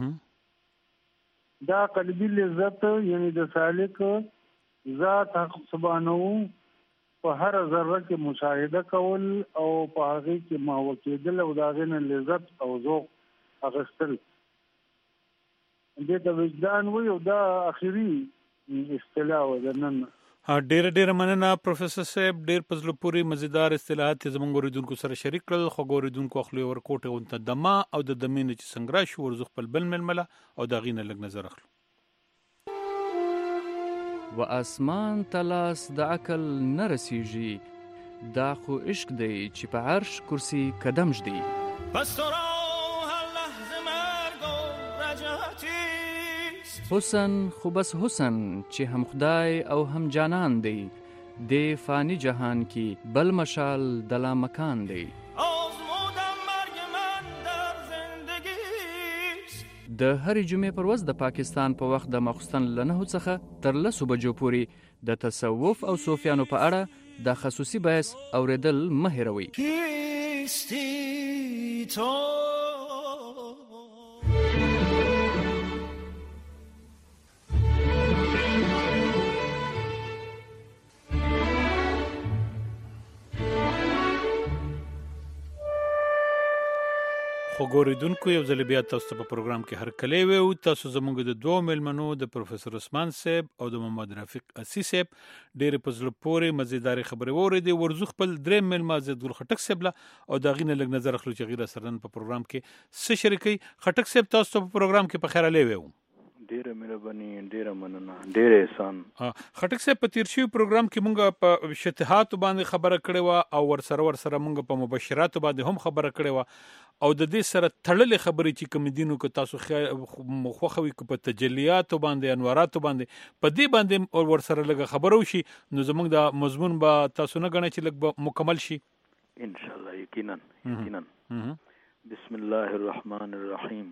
دا قلبي لذت یعنی د سالک ذات حق سبحانه په هر ذره کې مشاهده کول او په هغه کې محو کېدل او د هغې نه لذت او ذوق اخیستل دې ته وجدان وایي او دا اخري اصطلاح ده. نن ډیر ډیر مننه پروفیسور صاحب، ډیر په زړه پورې مزیدار اصطلاحات زموږ اوریدونکو سره شریک کړل. خو اوریدونکو خپل ورکوټه ونته دما او د دمې نه چې څنګه راشي ورزخ خپل بل ململه او دا غینه لګ نظر اخلو. و اسمان تلاس د عقل نه رسیږي، دا خو عشق دی چې په عرش کرسی قدم ژدي. پس تو را هر لحظه مرگ و رجعتی حسن خو بس حسن چې هم خدای او هم جانان دی، د فانی جهان کې بل مشال دلا مکان دی. آزمودم مرگ من در زندگی. د هرې جمعې پر ورځ د پاکستان په وخت د ماخوستن له نهو څخه تر لسو بجو پورې د تصوف او صوفیانو په اړه د خصوصي بحث اوریدل مه هېروئ. کیستی تو خو ګوریدونکو یو ځل بیا تاسو ته په پروګرام کې هرکلی ویو. تاسو زموږ د دوه میلمنو د پروفیسور عثمان صاحب او د محمد رفیق اسی صاحب ډېرې په زړه پورې مزیدارې خبرې واورېدې. ورځو خپل دریم میلمه عزتګل خټک صاحب له او د هغې نه لږ نظر اخلو چې هغې راسره نن په پروګرام کې څه شریکوي. خټک صاحب تاسو ته په پروګرام کې په خیر علی ویو. ډیره مهرباني ډیره مننه ډیره احسان. خټک صاحب په تیر شوي پروګرام کې مونږ په شتهات باندې خبره کړې و او ورسره ورسره مونږ په مبشرات باندې هم خبره کړې و او د دې سره تړلې خبرې چې کوم دینو کو تاسو خوخوي کو په تجلیات باندې انوارات باندې په دې باندې ورسره لږه خبرو شي نو زمونږ د مضمون به تاسو نه غنئ چې لږ مکمل شي ان شاء الله. یقینا یقینا. بسم الله الرحمن الرحیم.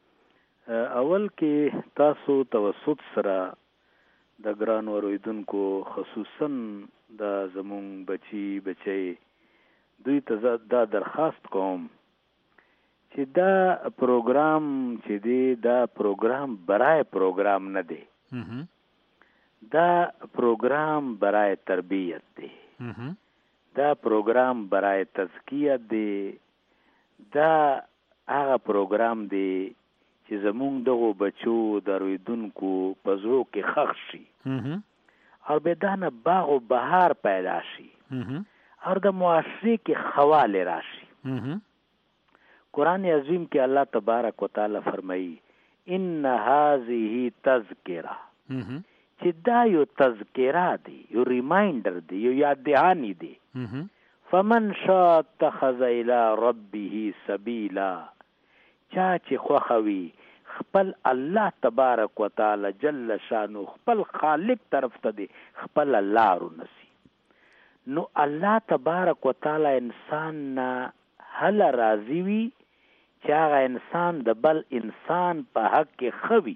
اول کې تاسو توسط سره د ګران اوریدونکو خصوصا د زمون بچی بچی دوی ته دا درخواست کوم چې دا پروګرام چې دی دا پروګرام برای پروګرام نه دی, دا پروګرام برای تربیت دی, دا پروګرام برای تزکیه دی, دا هغه پروګرام دی چې زمونږ دغو بچو د رویدونکو په زړو کې ښخ شي او به دا نه باغ و بهار پیدا شي او د معاشرې کې خواله راشي. قرآن عظیم کې الله تبارک وتعالی فرمایي ان هذه تذکره, چې دا یو تذکره دی, یو ریمایندر دی, یو یاد دهانی دی. فمن شاء اتخذ الى ربه سبیلا, چا چې خوخوي خپل الله تبارک وتعالی جل شانو خپل خالق طرف ته دی خپل لارو نسی. نو الله تبارک وتعالی انسان نه هله راضي وي چې هغه انسان د بل انسان په حق کې خوي.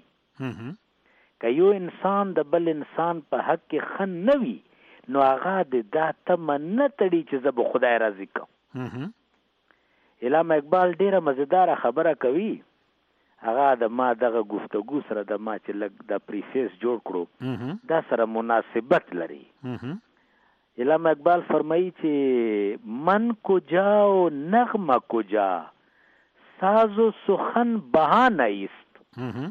که یو انسان د بل انسان په حق کې ښه نه وي نو هغه د دا تمه نه تړي چې زه به خدای راضي کوم. علامه اقبال ډیره مزیداره خبره کوي, هغه د ما دغه گفتگو سره د ما چې لږ د پریفیس جوړ کړو دا سره مناسبت لري. علامه اقبال فرمایي چې من کجا و نغمه کجا ساز و سخن بهانه است.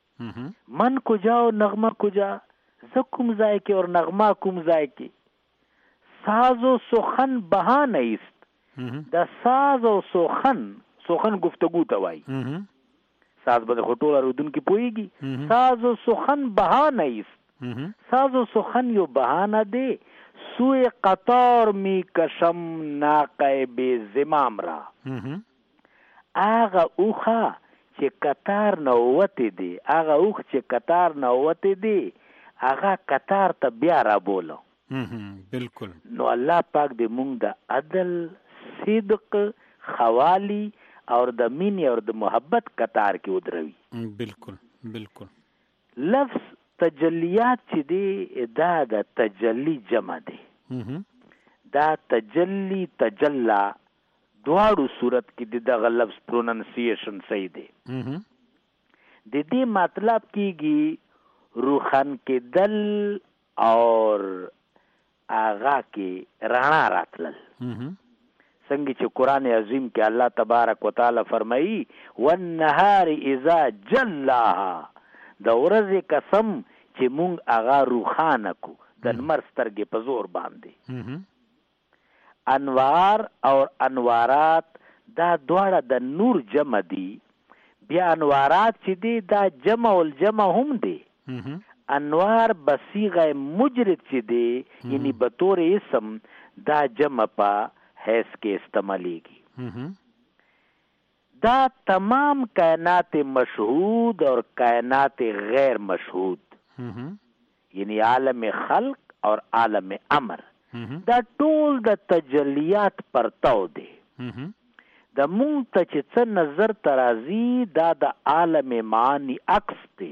من کجا و نغمه کجا, زه کوم ځای کې اور نغمه کوم ځای کې, ساز و سخن بهانه است. دا ساز او سخن, سخن گفتگو ته وایي, ساز به د خټول رودون کې پويږي. ساز او سخن بهانه است, ساز او سخن یو بهانه دی. سوی قطار می کشم ناقه بی زمام را, آغا اوخا چې قطار نووتی دی, آغا اوخ چې قطار نووتی دی آغا قطار ته بیا را بولو. بالکل. نو الله پاک دې مونږ د عدل, صدق, خوالی او د مینې او د محبت قطار کې ودروي. بالکل بالکل. لفظ تجلیات چې دی دا د تجلی جمع دی. دا تجلی تجلا دواړو صورت کې د دغه لفظ پروننسیشن صحیح دی. د دې مطلب کېږي روخن کې دل اور آغا کې رانا راتلل. څنګه چې قرآن عظیم کې الله تبارک وتعالی فرمایي والنهار اذا جلاها, د ورځې قسم چې مونږ هغه روخانه کو د لمر سترګې په زور باندې. انوار او انوارات دا دواړه د نور جمع دي. بیا انوارات چې دي دا جمع الجمع هم دي. انوار بصیغه مجرد چې دی یعنی بطور اسم دا جمع پا حیث کې استعمالیږي. دا تمام کائنات مشهود اور کائنات غیر مشهود یعنی عالم خلق اور عالم امر دا ټول د تجلیات پرتاو دی. د مونږ ته چې څه نظر ترازی دا د عالم معانی عکس دی.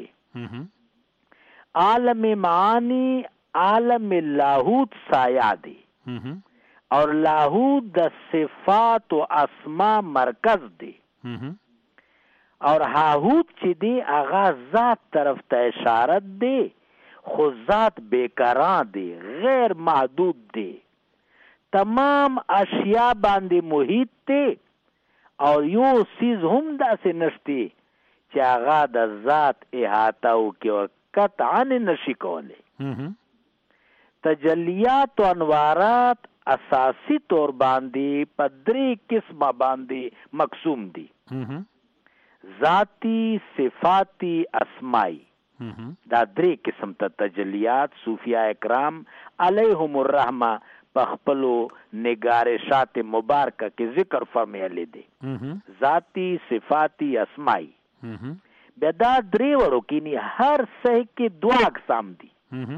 عالم معانی عالم لاہوت سایہ دی اور لاہوت د صفات و اسماء مرکز دی اور هاهوت چې دی آغا ذات طرف ته اشارت دی خو ذات بیکران دی غیر محدود دی. تمام اشیاء باندې محیط دی اور یو سیز هم داسې نشتی چې آغا د ذات احاطه وکړي اور قطعا نشي کولی. تجلیات و انوارات اساسی طور باندې په درې قسمه باندې مقسوم دي. ذاتی, صفاتی, اسمائی. دا درې قسم ته تجلیات صوفیاء کرام علیهم الرحمه په خپلو نگارشات مبارکه کې ذکر فرمایلی دی، ذاتی، صفاتی، اسمائی. بیا دا درې وړو کې نی هر څه کې دو اقسام دي،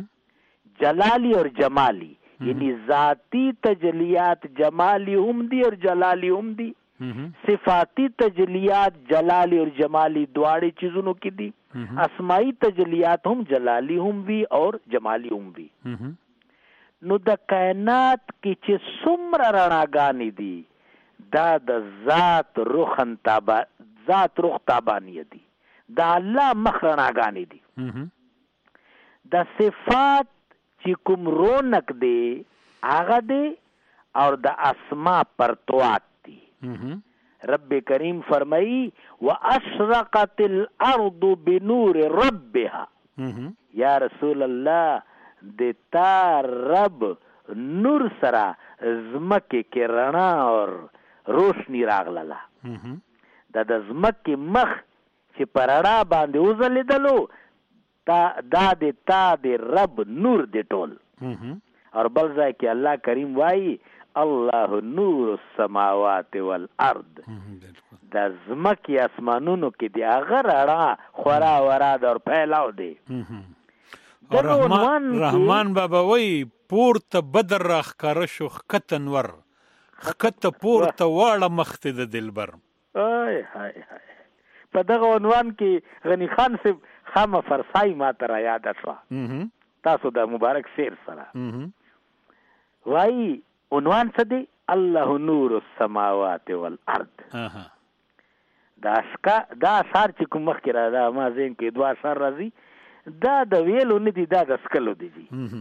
جلالی اور جمالی. یعنی ذاتی تجلیات جمالی هم دی اور جلالی هم دی، صفاتی تجلیات جلالی اور جمالی دواړي چیزونو کې دي، اسمائی تجلیات هم جلالی هم وی اور جمالی هم وی. نو د کائنات کې چې څومره رڼاګانې دي دا د ذات رخن تابع ذات رخ تابانی دي، دا الله مخ رڼاګانې دي. د صفات چې کوم رونق دی هغه دی اور د اسما پرتوات دی. رب کریم فرمائی واشرقت الارض بنور ربها، یا رسول الله د تا رب نور سرا زمکه کې رڼا اور روشنی راغله. دا د زمکه مخ چې پرړا باندې وزلیدلو دا دا د تا د رب نور دی ټول. اور بل ځای کې الله کریم وایي الله نور السماوات والارض، د ځمکې اسمانونو کې دی هغه رڼا خورا ورا در پھیلاو دی. او رحمان رحمان بابا وایي پورته بدر را ښکاره شو ښکته انور، ښکته پورته واړه مخته د دلبر. آی های های په دغه عنوان کې غنی خان صاحب خامه فرسای ما ته را یاده شوه تاسو د مبارک شعر سره. وایي عنوان څه دی؟ الله نور السماوات والارض. دا اشکا دا اشعار چې کوم مخکې را دا ما ذهن کې دوه اشعار راځي، دا د ویلو نه دي، دا د سکلو دي.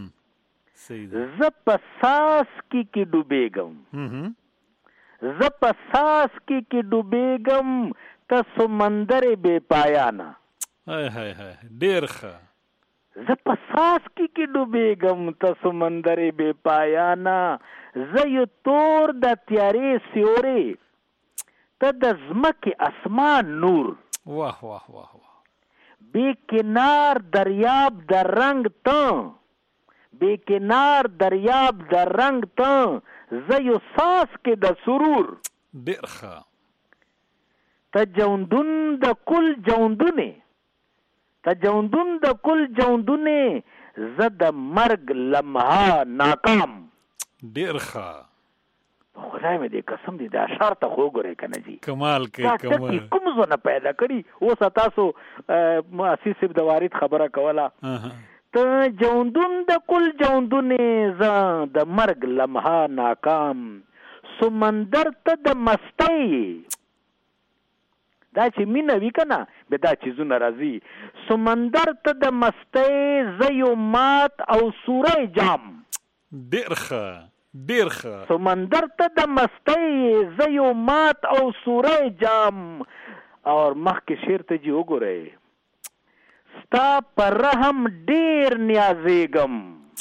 زه په ساس کې کې ډوبېږم، زه په ساس کې کې ډوبېږم ته سمندر بے پایانه. ډېر ښه. زه په ساس کې کې ډوبېږم ته سمندر بے پایانه، زه یو تور د تیارې سیورې ته د ځمکې اسمان نور. واه واه واه واه. بے کنار دریاب در رنگ ته، بے کنار دریاب در رنگ ته، زه یو ساس کې د سرور. ډېر ښه. ته جوندون د کل جوندونه، ته جوندون د کل جوندونه، زه د مرګ لمحه ناکام. ډېر ښه. خدای مې دې قسم دې دا اشعار ته خو وګورئ که نه جي کمال کوي کمال. کوم ځونه پیدا کړي اوس تاسو مؤسس صاحب د وارد خبره کوله. ته جوندون د کل جوندونه، زه د مرګ لمحه ناکام، سمندر ته د مستی. دا چې مینه وي که نه بیا دا چیزونه راځي. سمندر ته د مستی، زه یو مات او سوری جام. ډېر ښه ډېر ښه. سمندر ته د مستی، زه یو مات او سوری جام. اور مخکې شعر ته جي وګورئ، ستا پر رحم ډېر نیازېږم،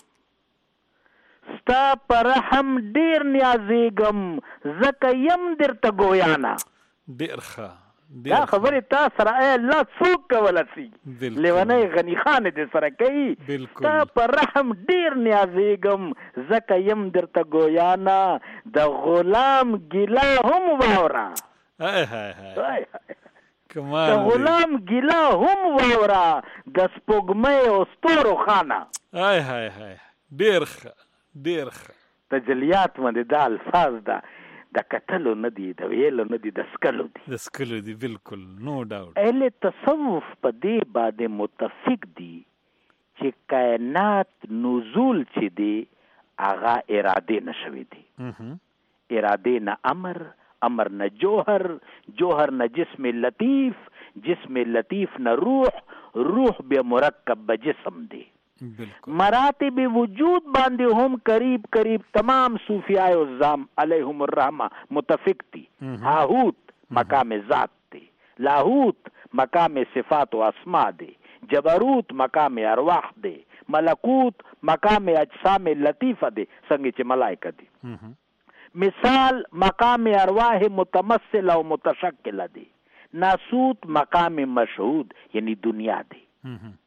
ستا پر رحم ډېر نیازېږم، ځکه یم درته ګویانه. ډېر ښه. دا خبرې تا سره ای الله څوک کولی شي؟ لیونی غني خان دې سره کوي. ستا په رحم ډېر نیازېږم، ځکه یم درته ګویانه، د غلام ګیله هم واوره. د غلام ګیله هم واوره، د سپوږمۍ او ستورو خانه. ډېر ښه ډېر ښه. تجلیات باندې دا الفاظ ده د کتلو نه دي، د ویلو نه دي، د سکلو دي. د سکلو دي بالکل، نو ډاوټ. اهل تصوف په دې باندې متفق دي چې کائنات نزول چې دی هغه اراده نه شوی دی. اراده نه امر، امر نه جوهر، جوهر نه جسم لطیف، جسم لطیف نه روح، روح بیا مرکب به جسم دی. مراتب وجود باندې هم قریب قریب تمام صوفیاء الزام علیهم الرحمه متفق دي. هاهوت مقام ذات دی، لاهوت مقام صفات و اسماء دی، جبروت مقام ارواح دی، ملکوت مقام اجسام لطیفه دی څنګه چې ملائکه دي. مثال مقام ارواح متمثل او متشکل دی. ناسوت مقام مشهود یعنی دنیا دی.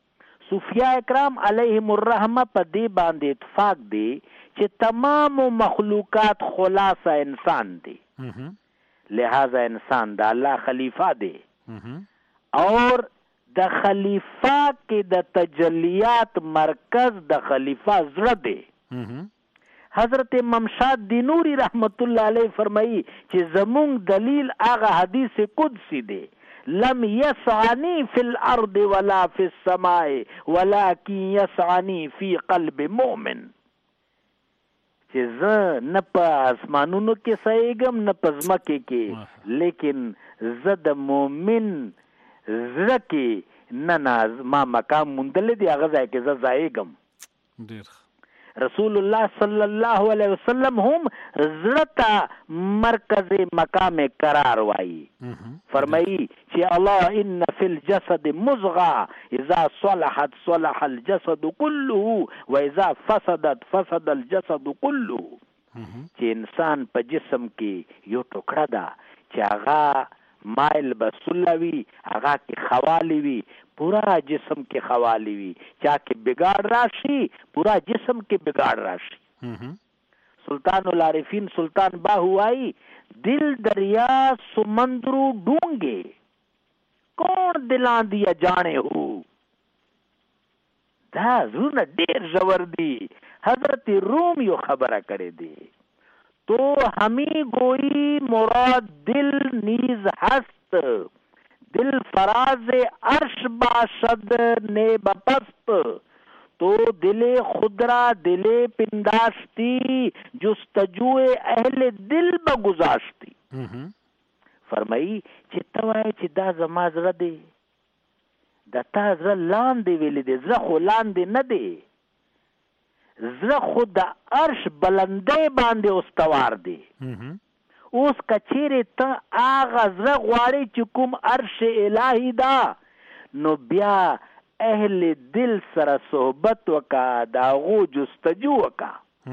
صوفیا کرام علیهم الرحمه په دې باندې اتفاق دی چې تمام مخلوقات خلاصه انسان دی، لہذا انسان د الله خلیفہ دی اور د خلیفہ کې د تجلیات مرکز د خلیفہ زړه دی. حضرت ممشاد دینوری رحمت الله علیه فرمایي چې زمونږ دلیل هغه حدیث قدسی دی، لم يسعني في الارض ولا في السماء ولكن يسعني في قلب مؤمن، چې زه نه په اسمانونو کې سایګم نه په ځمکه کې، لیکن زه د مؤمن زړه کې نه ناز ما مقام مندل دی، هغه ځای کې زه ځایګم. ډیر رسول الله صلی الله علیه وسلم هم زړه ته مرکز مقام قرار وایي. فرمایي چې الله ان فی الجسد مضغه اذا صلحت صلح الجسد كله واذا فسدت فسد الجسد كله، چې انسان په جسم کې یو ټوکړه ده چې هغه مایل بسلوي، هغه کې خوالی وي، پورا جسم کې خوالی وي، چا کې بگاڑ راشي پورا جسم کې بگاڑ راشي. سلطان العارفین سلطان باہوائی دل دریا سمندرو ڈونگے کون دلان دیا جانے ہو، دا زرنا دیر زور دی. حضرت روم یو خبرہ کرے دی تو ہمیں گوئی مراد دل نیز ہست، دل فراز عرش باشد نے بپست، تو دل خدرا دل پنداشتی جستجو اہل دل بگزاشتی. فرمائی چې توای چې دا زما زړه دی، دا تا زړه لاندې ویلې دی، زړه خو لاندې نه دی، زړه خو د عرش بلندۍ باندې استوار دی. اوس کچېرې ته هغه زړه غواړې چې کوم عرش الهي دا، نو بیا اهل دل سره صحبت وکا، د هغو جستجو وکا،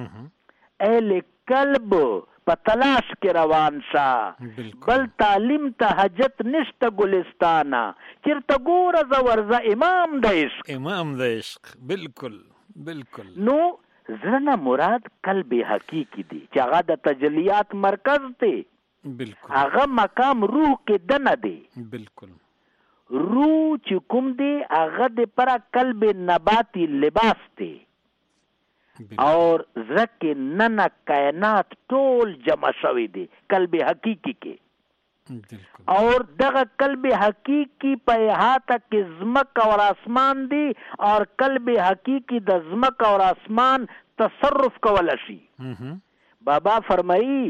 اهل قلب په تلاش کې روان شه، بل تعلیم ته حاجت نشته ګلستانه، چېرته ګوره زه ورځه امام د عشق، امام د عشق. بالکل بالکل. نو زړه نه مراد قلب حقیقي دی چې هغه د تجلیات مرکز دی. بالکل. هغه مقام روح کې دنه دی. بالکل. روح چې کوم دی هغه د پر قلب نباتی لباس دی اور زړه کې نن کائنات ټول جمع شوی دی قلب حقیقي کې. اور دغه قلب حقیقی په احاطه کې زمک اور اسمان دی اور قلب حقیقی د زمک اور اسمان تصرف کول شي. بابا فرمایي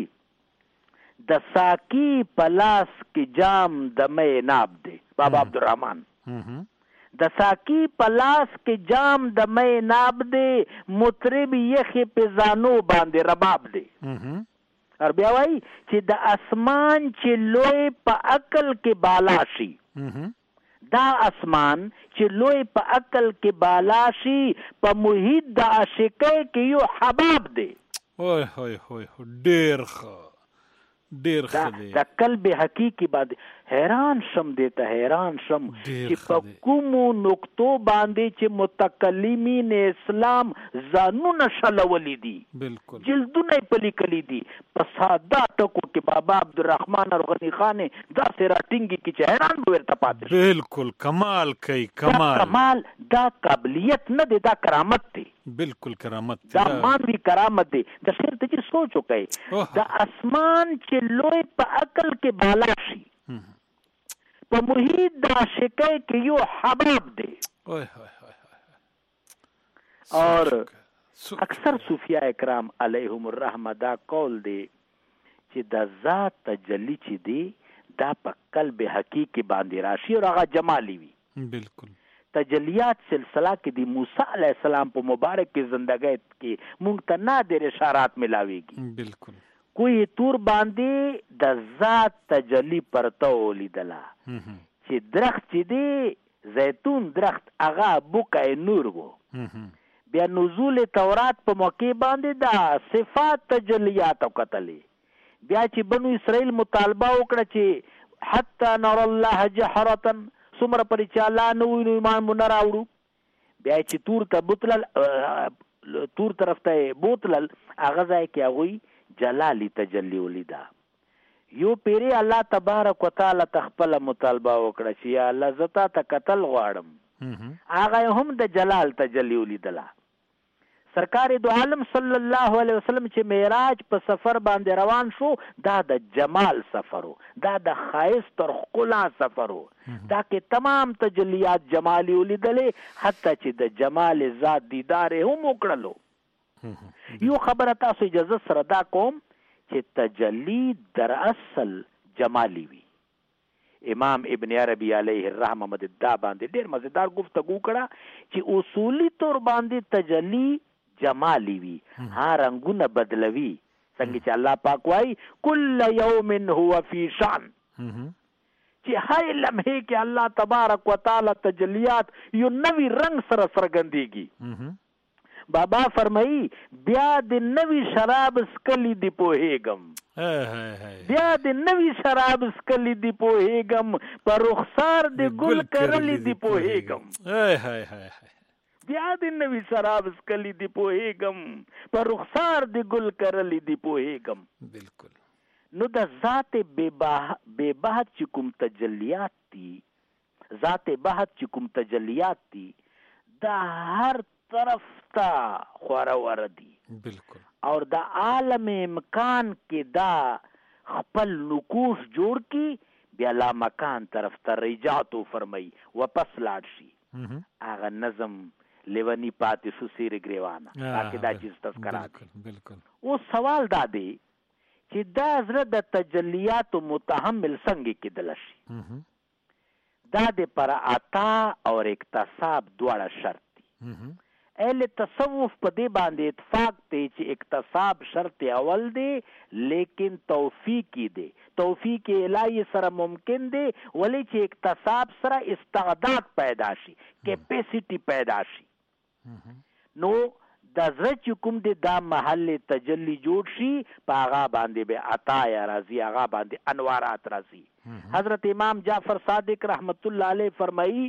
د ساقی پلاس کې جام د مې ناب دی. بابا عبدالرحمن د ساقی پلاس کې جام د مې ناب دی، مطرب یخ پزانو باندې رباب دی. اور بیا وای چې د اسمان چې لوی په عقل کې بالا شي، دا اسمان چې لوی په عقل کې بالا شي په محیط د عاشقۍ کې یو حباب دی. اوه هوی هوی ډیر ښه ډیر ښه دی. د قلب حقیقي باندې حیران شم، دیتا حیران شم چې په کومو نقطو باندې چې متکلمین اسلام ځانونه شلولی دي، بالکل جلدونه یې پلی کلی دي، په ساده ټکو کې بابا عبدالرحمن ارغنی خان داسې راټینګي کې چې حیران به ورته پاتې شي. بالکل کمال کوي، کمال کمال دا قابلیت نه دی، دا کرامت دی. بالکل کرامت دا مانوی کرامت دی. د شعر ته چې سوچ وکړئ، د اسمان چې لوی په عقل کې بالا شي په محیط د عاشقۍ کې یو حباب دی. اور اکثر صوفیاء اکرام علیهم الرحمه دا قول دی چې د ذات تجلی چې دی دا په قلب حقیقي باندې راشي اور هغه جمالی وي. بالکل. تجلیات سلسله کې د موسی علیه السلام په مبارک کې زندګۍ کې مونږ ته نادر اشارات ملاويږي. بالکل. کوئی تور باندې د ذات تجلی پرته ولیدله چې درخت چې دی زیتون درخت هغه بوکای نور وو. بیا نزول تورات په موقع باندې دا صفات تجلیات او قتلې. بیا چې بنو اسرائیل مطالبه وکړه چې حتی نر الله جهرة څومره پرې چې الله نه وینو ایمان مو نه راوړو. بیا چې تور ته بوتلل تور طرف ته بوتلل هغه ځای کې هغوی جلالی تجلی ولیدا. یو پیری الله تبارک وتعالی تخپل مطالبه وکړه چې یا الله زتا ته قتل غواړم، هغه هم د جلال تجلی ولیدله. سرکار دو عالم صلی الله علیه وسلم چې معراج په سفر باندې روان شو، دا د جمال سفرو، دا د ښایست تر ښکلا سفرو، دا کې تمام تجلیات جمالي ولیدلې، حتی چې د جمال ذات دیدار هم وکړلو. یو خبره تاسو اجازه سره دا کوم چې تجلی در اصل جمالی وي. امام ابن عربی علیه الرحمه مدد باندې ډیر مزیدار گفتگو کړه چې اصولی طور باندې تجلی جمالی وی، ها رنگونه بدلوي، څنګه چې الله پاک وایي کل یوم هو فی شان، چې هر لمحه کې الله تبارک وتعالی تجلیات یو نوی رنگ سره څرګندېږي. بابا فرمایي بیا د نوی شراب سکلی دی پوهېږم، بیا د نوی شراب سکلی دی پوهېږم، پر رخسار د ګل کرلی دی پوهېږم، بیا د نوی شراب سکلی دی پوهېږم، پر رخسار د ګل کرلی دی پوهېږم. بالکل. نو د ذات بے بحث چې کوم تجلیات دي، ذات بحث چې کوم تجلیات دي، دا هر طرف ته خورور دي. بالکل. اور دا عالم امکان کې دا خپل نکوش جوړ کی بیا لا مکان طرف ته رجعتو فرمای واپس لاړ شي. هغه نظم لیونی پاتې شو سیر گریوانه، تاکہ دا چیز تذکرہ دی. بالکل. او سوال دا دی چې دا زړه د تجلیات متحمل څنګه کېدل شي؟ دا د پر عطا اور اکتساب دواړه شرط دي. اهل تصوف په دې باندې اتفاق دی چې اکتساب شرط اول دی، لیکن توفیقی دی. توفیق الہی سره ممکن دی، ولی چې اکتساب سره استعداد پیدا شي، کیپیسیټی پیدا شي. نو د زړه چې کوم دی دا محل تجلی جوړ شي، په هغه باندې به عطا یا راځي، هغه باندې انوارات راځي. حضرت امام جعفر صادق رحمت الله علیه فرمایي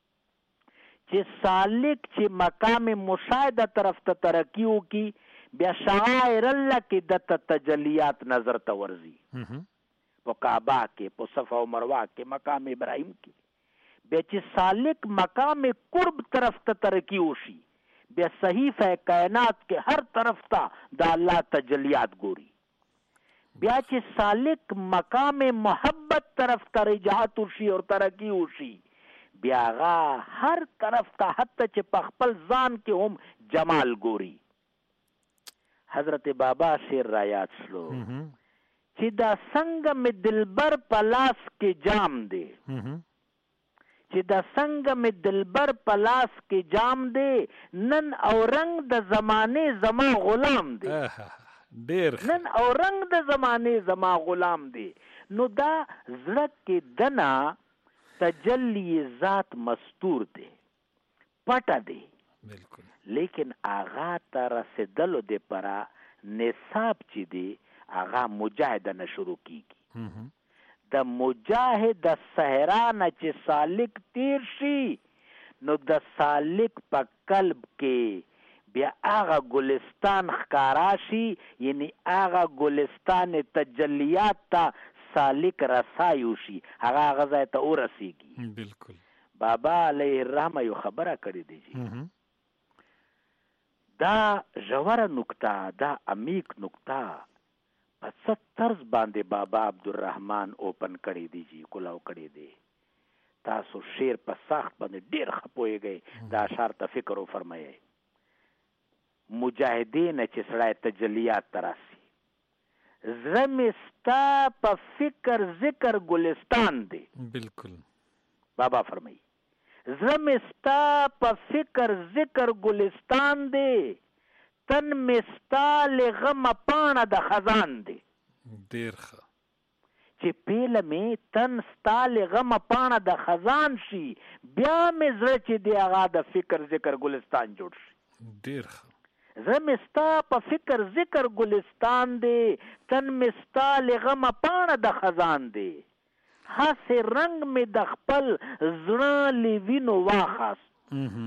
چې سالک چې مقام مشاهده طرف ته ترقیو کی، بیا شعائر الله کې د تجلیات نظر ته ورځي. په کعبه کې، په صفا او مروه کې، مقام ابراهیم کې. بیا چې سالک مقام قرب طرف ته ترقیو شي، بیا صحیفه کائنات کې هر طرف ته د الله تجلیات ګوري. بیا چې سالک مقام محبت طرف ته رجعت شي اور ترقیو شي، بیا غا هر طرف ته حتی چې په خپل ځان کې هم جمال ګوري. حضرت بابا شیر را یاد شلو چې دا څنګه می دلبر پلاس کې جام دی، چې دا څنګه می دلبر پلاس کې جام دی، نن او رنگ د زمانه زما غلام دی. ډیر نن او رنگ د زمانه زما غلام دی. نو دا زړه کې دنا تجلی ذات مستور دی، پټه دی. بالکل. لیکن آغا تا رسیدلو دی پرا نصاب چی دی آغا مجاهده نشروع کیگی. د مجاهد د صحرا چی سالک تیر شي، نو د سالک پا قلب کې بیا آغا گلستان خکارا شي، یعنی آغا گلستان تجلیات تا سالک رسایو شي، هغه غزای ته ورسیږي. بالکل. بابا علیه الرحمه یو خبره کړې دی جی، دا ژوره نکته، دا عمیق نکته په څه طرز باندې بابا عبدالرحمن اوپن کړی دی جی، کلاو کړی دی. تاسو شعر په سخت باندې ډیر ښه پوهیږئ، دا اشعار ته فکر وفرمایئ. مجاهدین چې سړی تجلیات ته راسي، زړه مې ستا په فکر ذکر ګلستان دی. بالکل. بابا فرمایي زړه مې ستا په فکر ذکر ګلستان دی، تن مې ستا له غمه پاڼه د خزان دی. ډیر ښه. چې پیله مې تن ستا له غمه پاڼه د خزان شي، بیا مې زړه چې دی هغه د فکر ذکر ګلستان جوړ شي. ډیر ښه. زمستا په فکر ذکر ګلستان دی، تن مستا لغم پاڼه د خزان دی. هسې رنگ می د خپل زړه لوینو واخاست،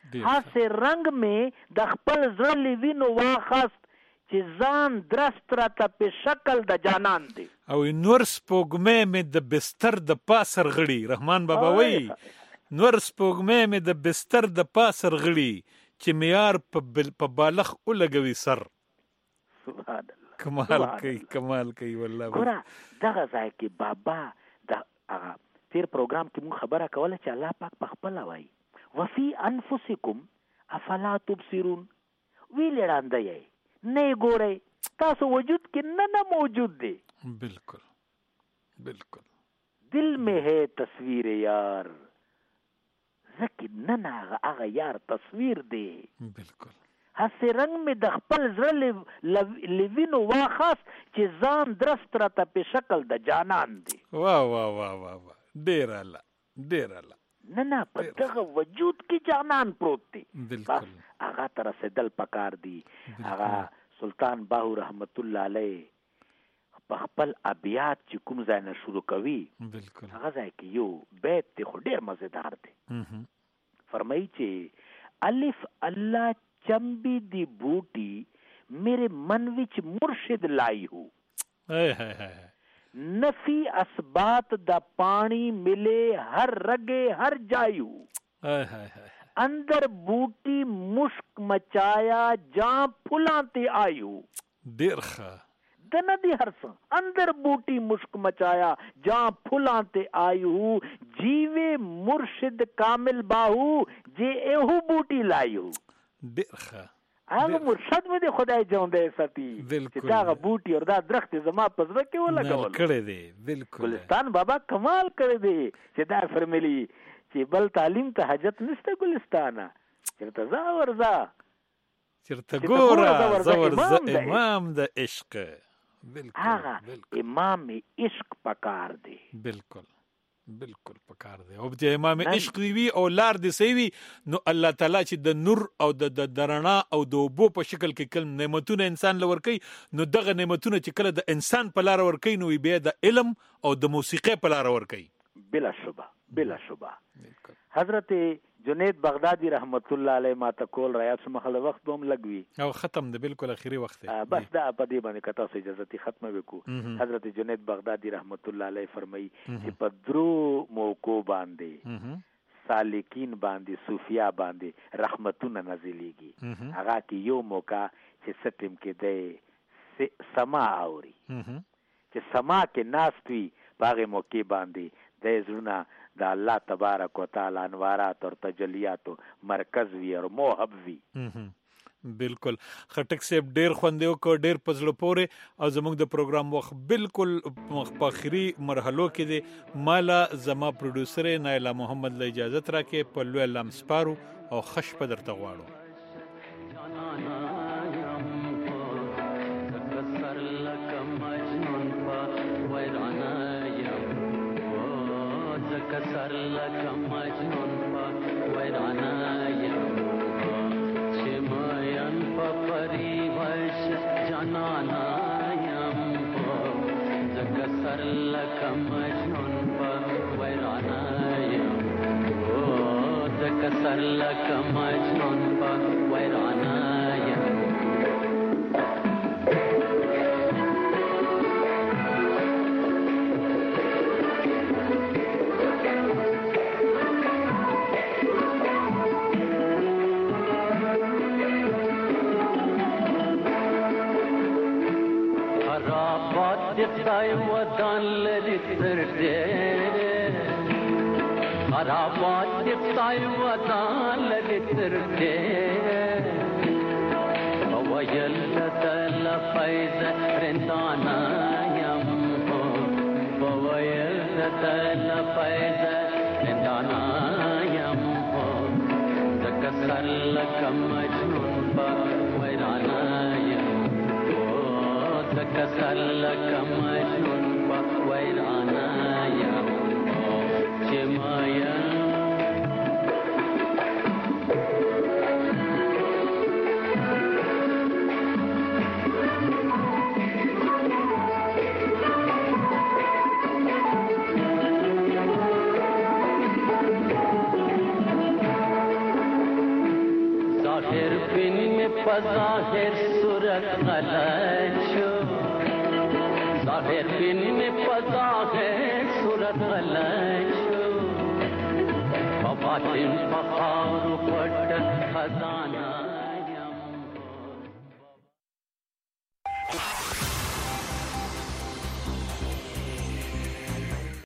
هسه رنگ مې د خپل زړه لوینو واخست چې ځان درست راته په شکل د جانان دی او نور سپوږمۍ مې د بستر د پاسر غړي. رحمان بابا وایي نور سپوږمۍ مې د بستر د پاسر غړي چې معیار په بالغ ولګوي سر. سبحان الله کمال کوي کمال کوي والله. ګوره دغه ځای کې بابا د هغه تیر پروګرام کې مون خبره کوله چې الله پاک په خپل وایي وفي انفسکم افلا تبصرون. وی لړانده یې نه ګورئ تاسو وجود کې نه نه موجود دی. بالکل بالکل. دل میں ہے تصویر یار زکی نه نه هغه یار تصویر دی. بالکل. هسه رنگ می د خپل زړه لوینو واخاس چې ځان درست راته په شکل د جانان دی. واه واه واه واه واه ډیر اعلی ډیر اعلی. نه نه په دغه وجود کې جانان پروت دی. بالکل. هغه تر رسیدل پکار دی. هغه سلطان باهو رحمت الله علیه په خپل ابیات چې کوم ځای نه شروع کوي بالکل هغه ځای کې یو بیت دی خو ډیر مزیدار دی. فرمایي چې الف الله چمبی دی بوٹی میرے من وچ مرشد لائی ہو. نفی اسبات دا پانی ملے ہر رگے ہر جایو. اندر بوٹی مشک مچایا جاں پھلانتے آیو. دیرخا دنا دی ہرساں اندر بوٹی مشک مچایا جاں پھلانتے آیو. جیوے مرشد کامل باہو جے ایہو بوٹی لائیو. ډیرخه هغه مرشد مې د خدای جوندې ساتي چې دا بوټي او دا درخت زما په زړه کې ولګول کړی دی. بالکل. ګلستان بابا کمال کړی دی چې دا فرملی چې بل تعلیم ته حاجت نشته ګلستانه چرته زا ورزا چرته ګوره زورزه امام د عشق. بالکل. هغه امام عشق پکار دی. بالکل بالکل پکار دی. او چې امام عشق دی وی او لار دی سی وی نو الله تعالی چې د نور او د درنا او د اوبو په شکل کې کلم نعمتونه انسان لور کوي نو دغه نعمتونه چې کله د انسان په لار ور کوي نو بیا د علم او د موسیقي په لار ور کوي. بلا شبه بلا شبه. حضرت جنید بغدادي رحمت الله علیه ما ته کول رایا چې مخله وخت بوم لګوي او ختم دی بالکل اخیری وخت دی. بس دا په دې باندې کته سه اجازه تی ختمه وکړو. حضرت جنید بغدادي رحمت الله علیه فرمایي چې په درو موکو باندې سالکین باندې صوفیا باندې رحمتونه نازلېږي. هغه کې یو موقع چې ستم کې دی سما اوري چې سما کې ناستوي باغه موقع باندې د زړه دا الله تبارک وتعالى انوارات اور تجلیات مرکز وی اور موهب وی. بالکل. خټک صاحب ډیر خوندې او ډیر پزړه پورې او زموږ د پروګرام وخت بالکل په اخري مرحلو کې دی. مالا زما پروډوسر نایلا محمد له اجازه راکې په لوی لام سپارو او خش په درته غواړو. کسر لکه مجنون په ویرانه یم چې مین په پریوش جانانه یم زه کسر لکه مجنون په ویرانه یم زه کسر لکه مجنون په ویرانه یم. خدای ودان لري تر دې خرابات دې خدای ودان لري تر دې او ویل تل فیض رندانا یم او ویل تل فیض رندانا یم ذکر لکم مجنون با ویرانا یم کسر لکم مجنون با ویرانا یم چمایم पज़ाहिर सूरत गलत शो ज़ाहिर बिन में पज़ाहिर सूरत गलत शो बातिन पहाड़ पट खजाना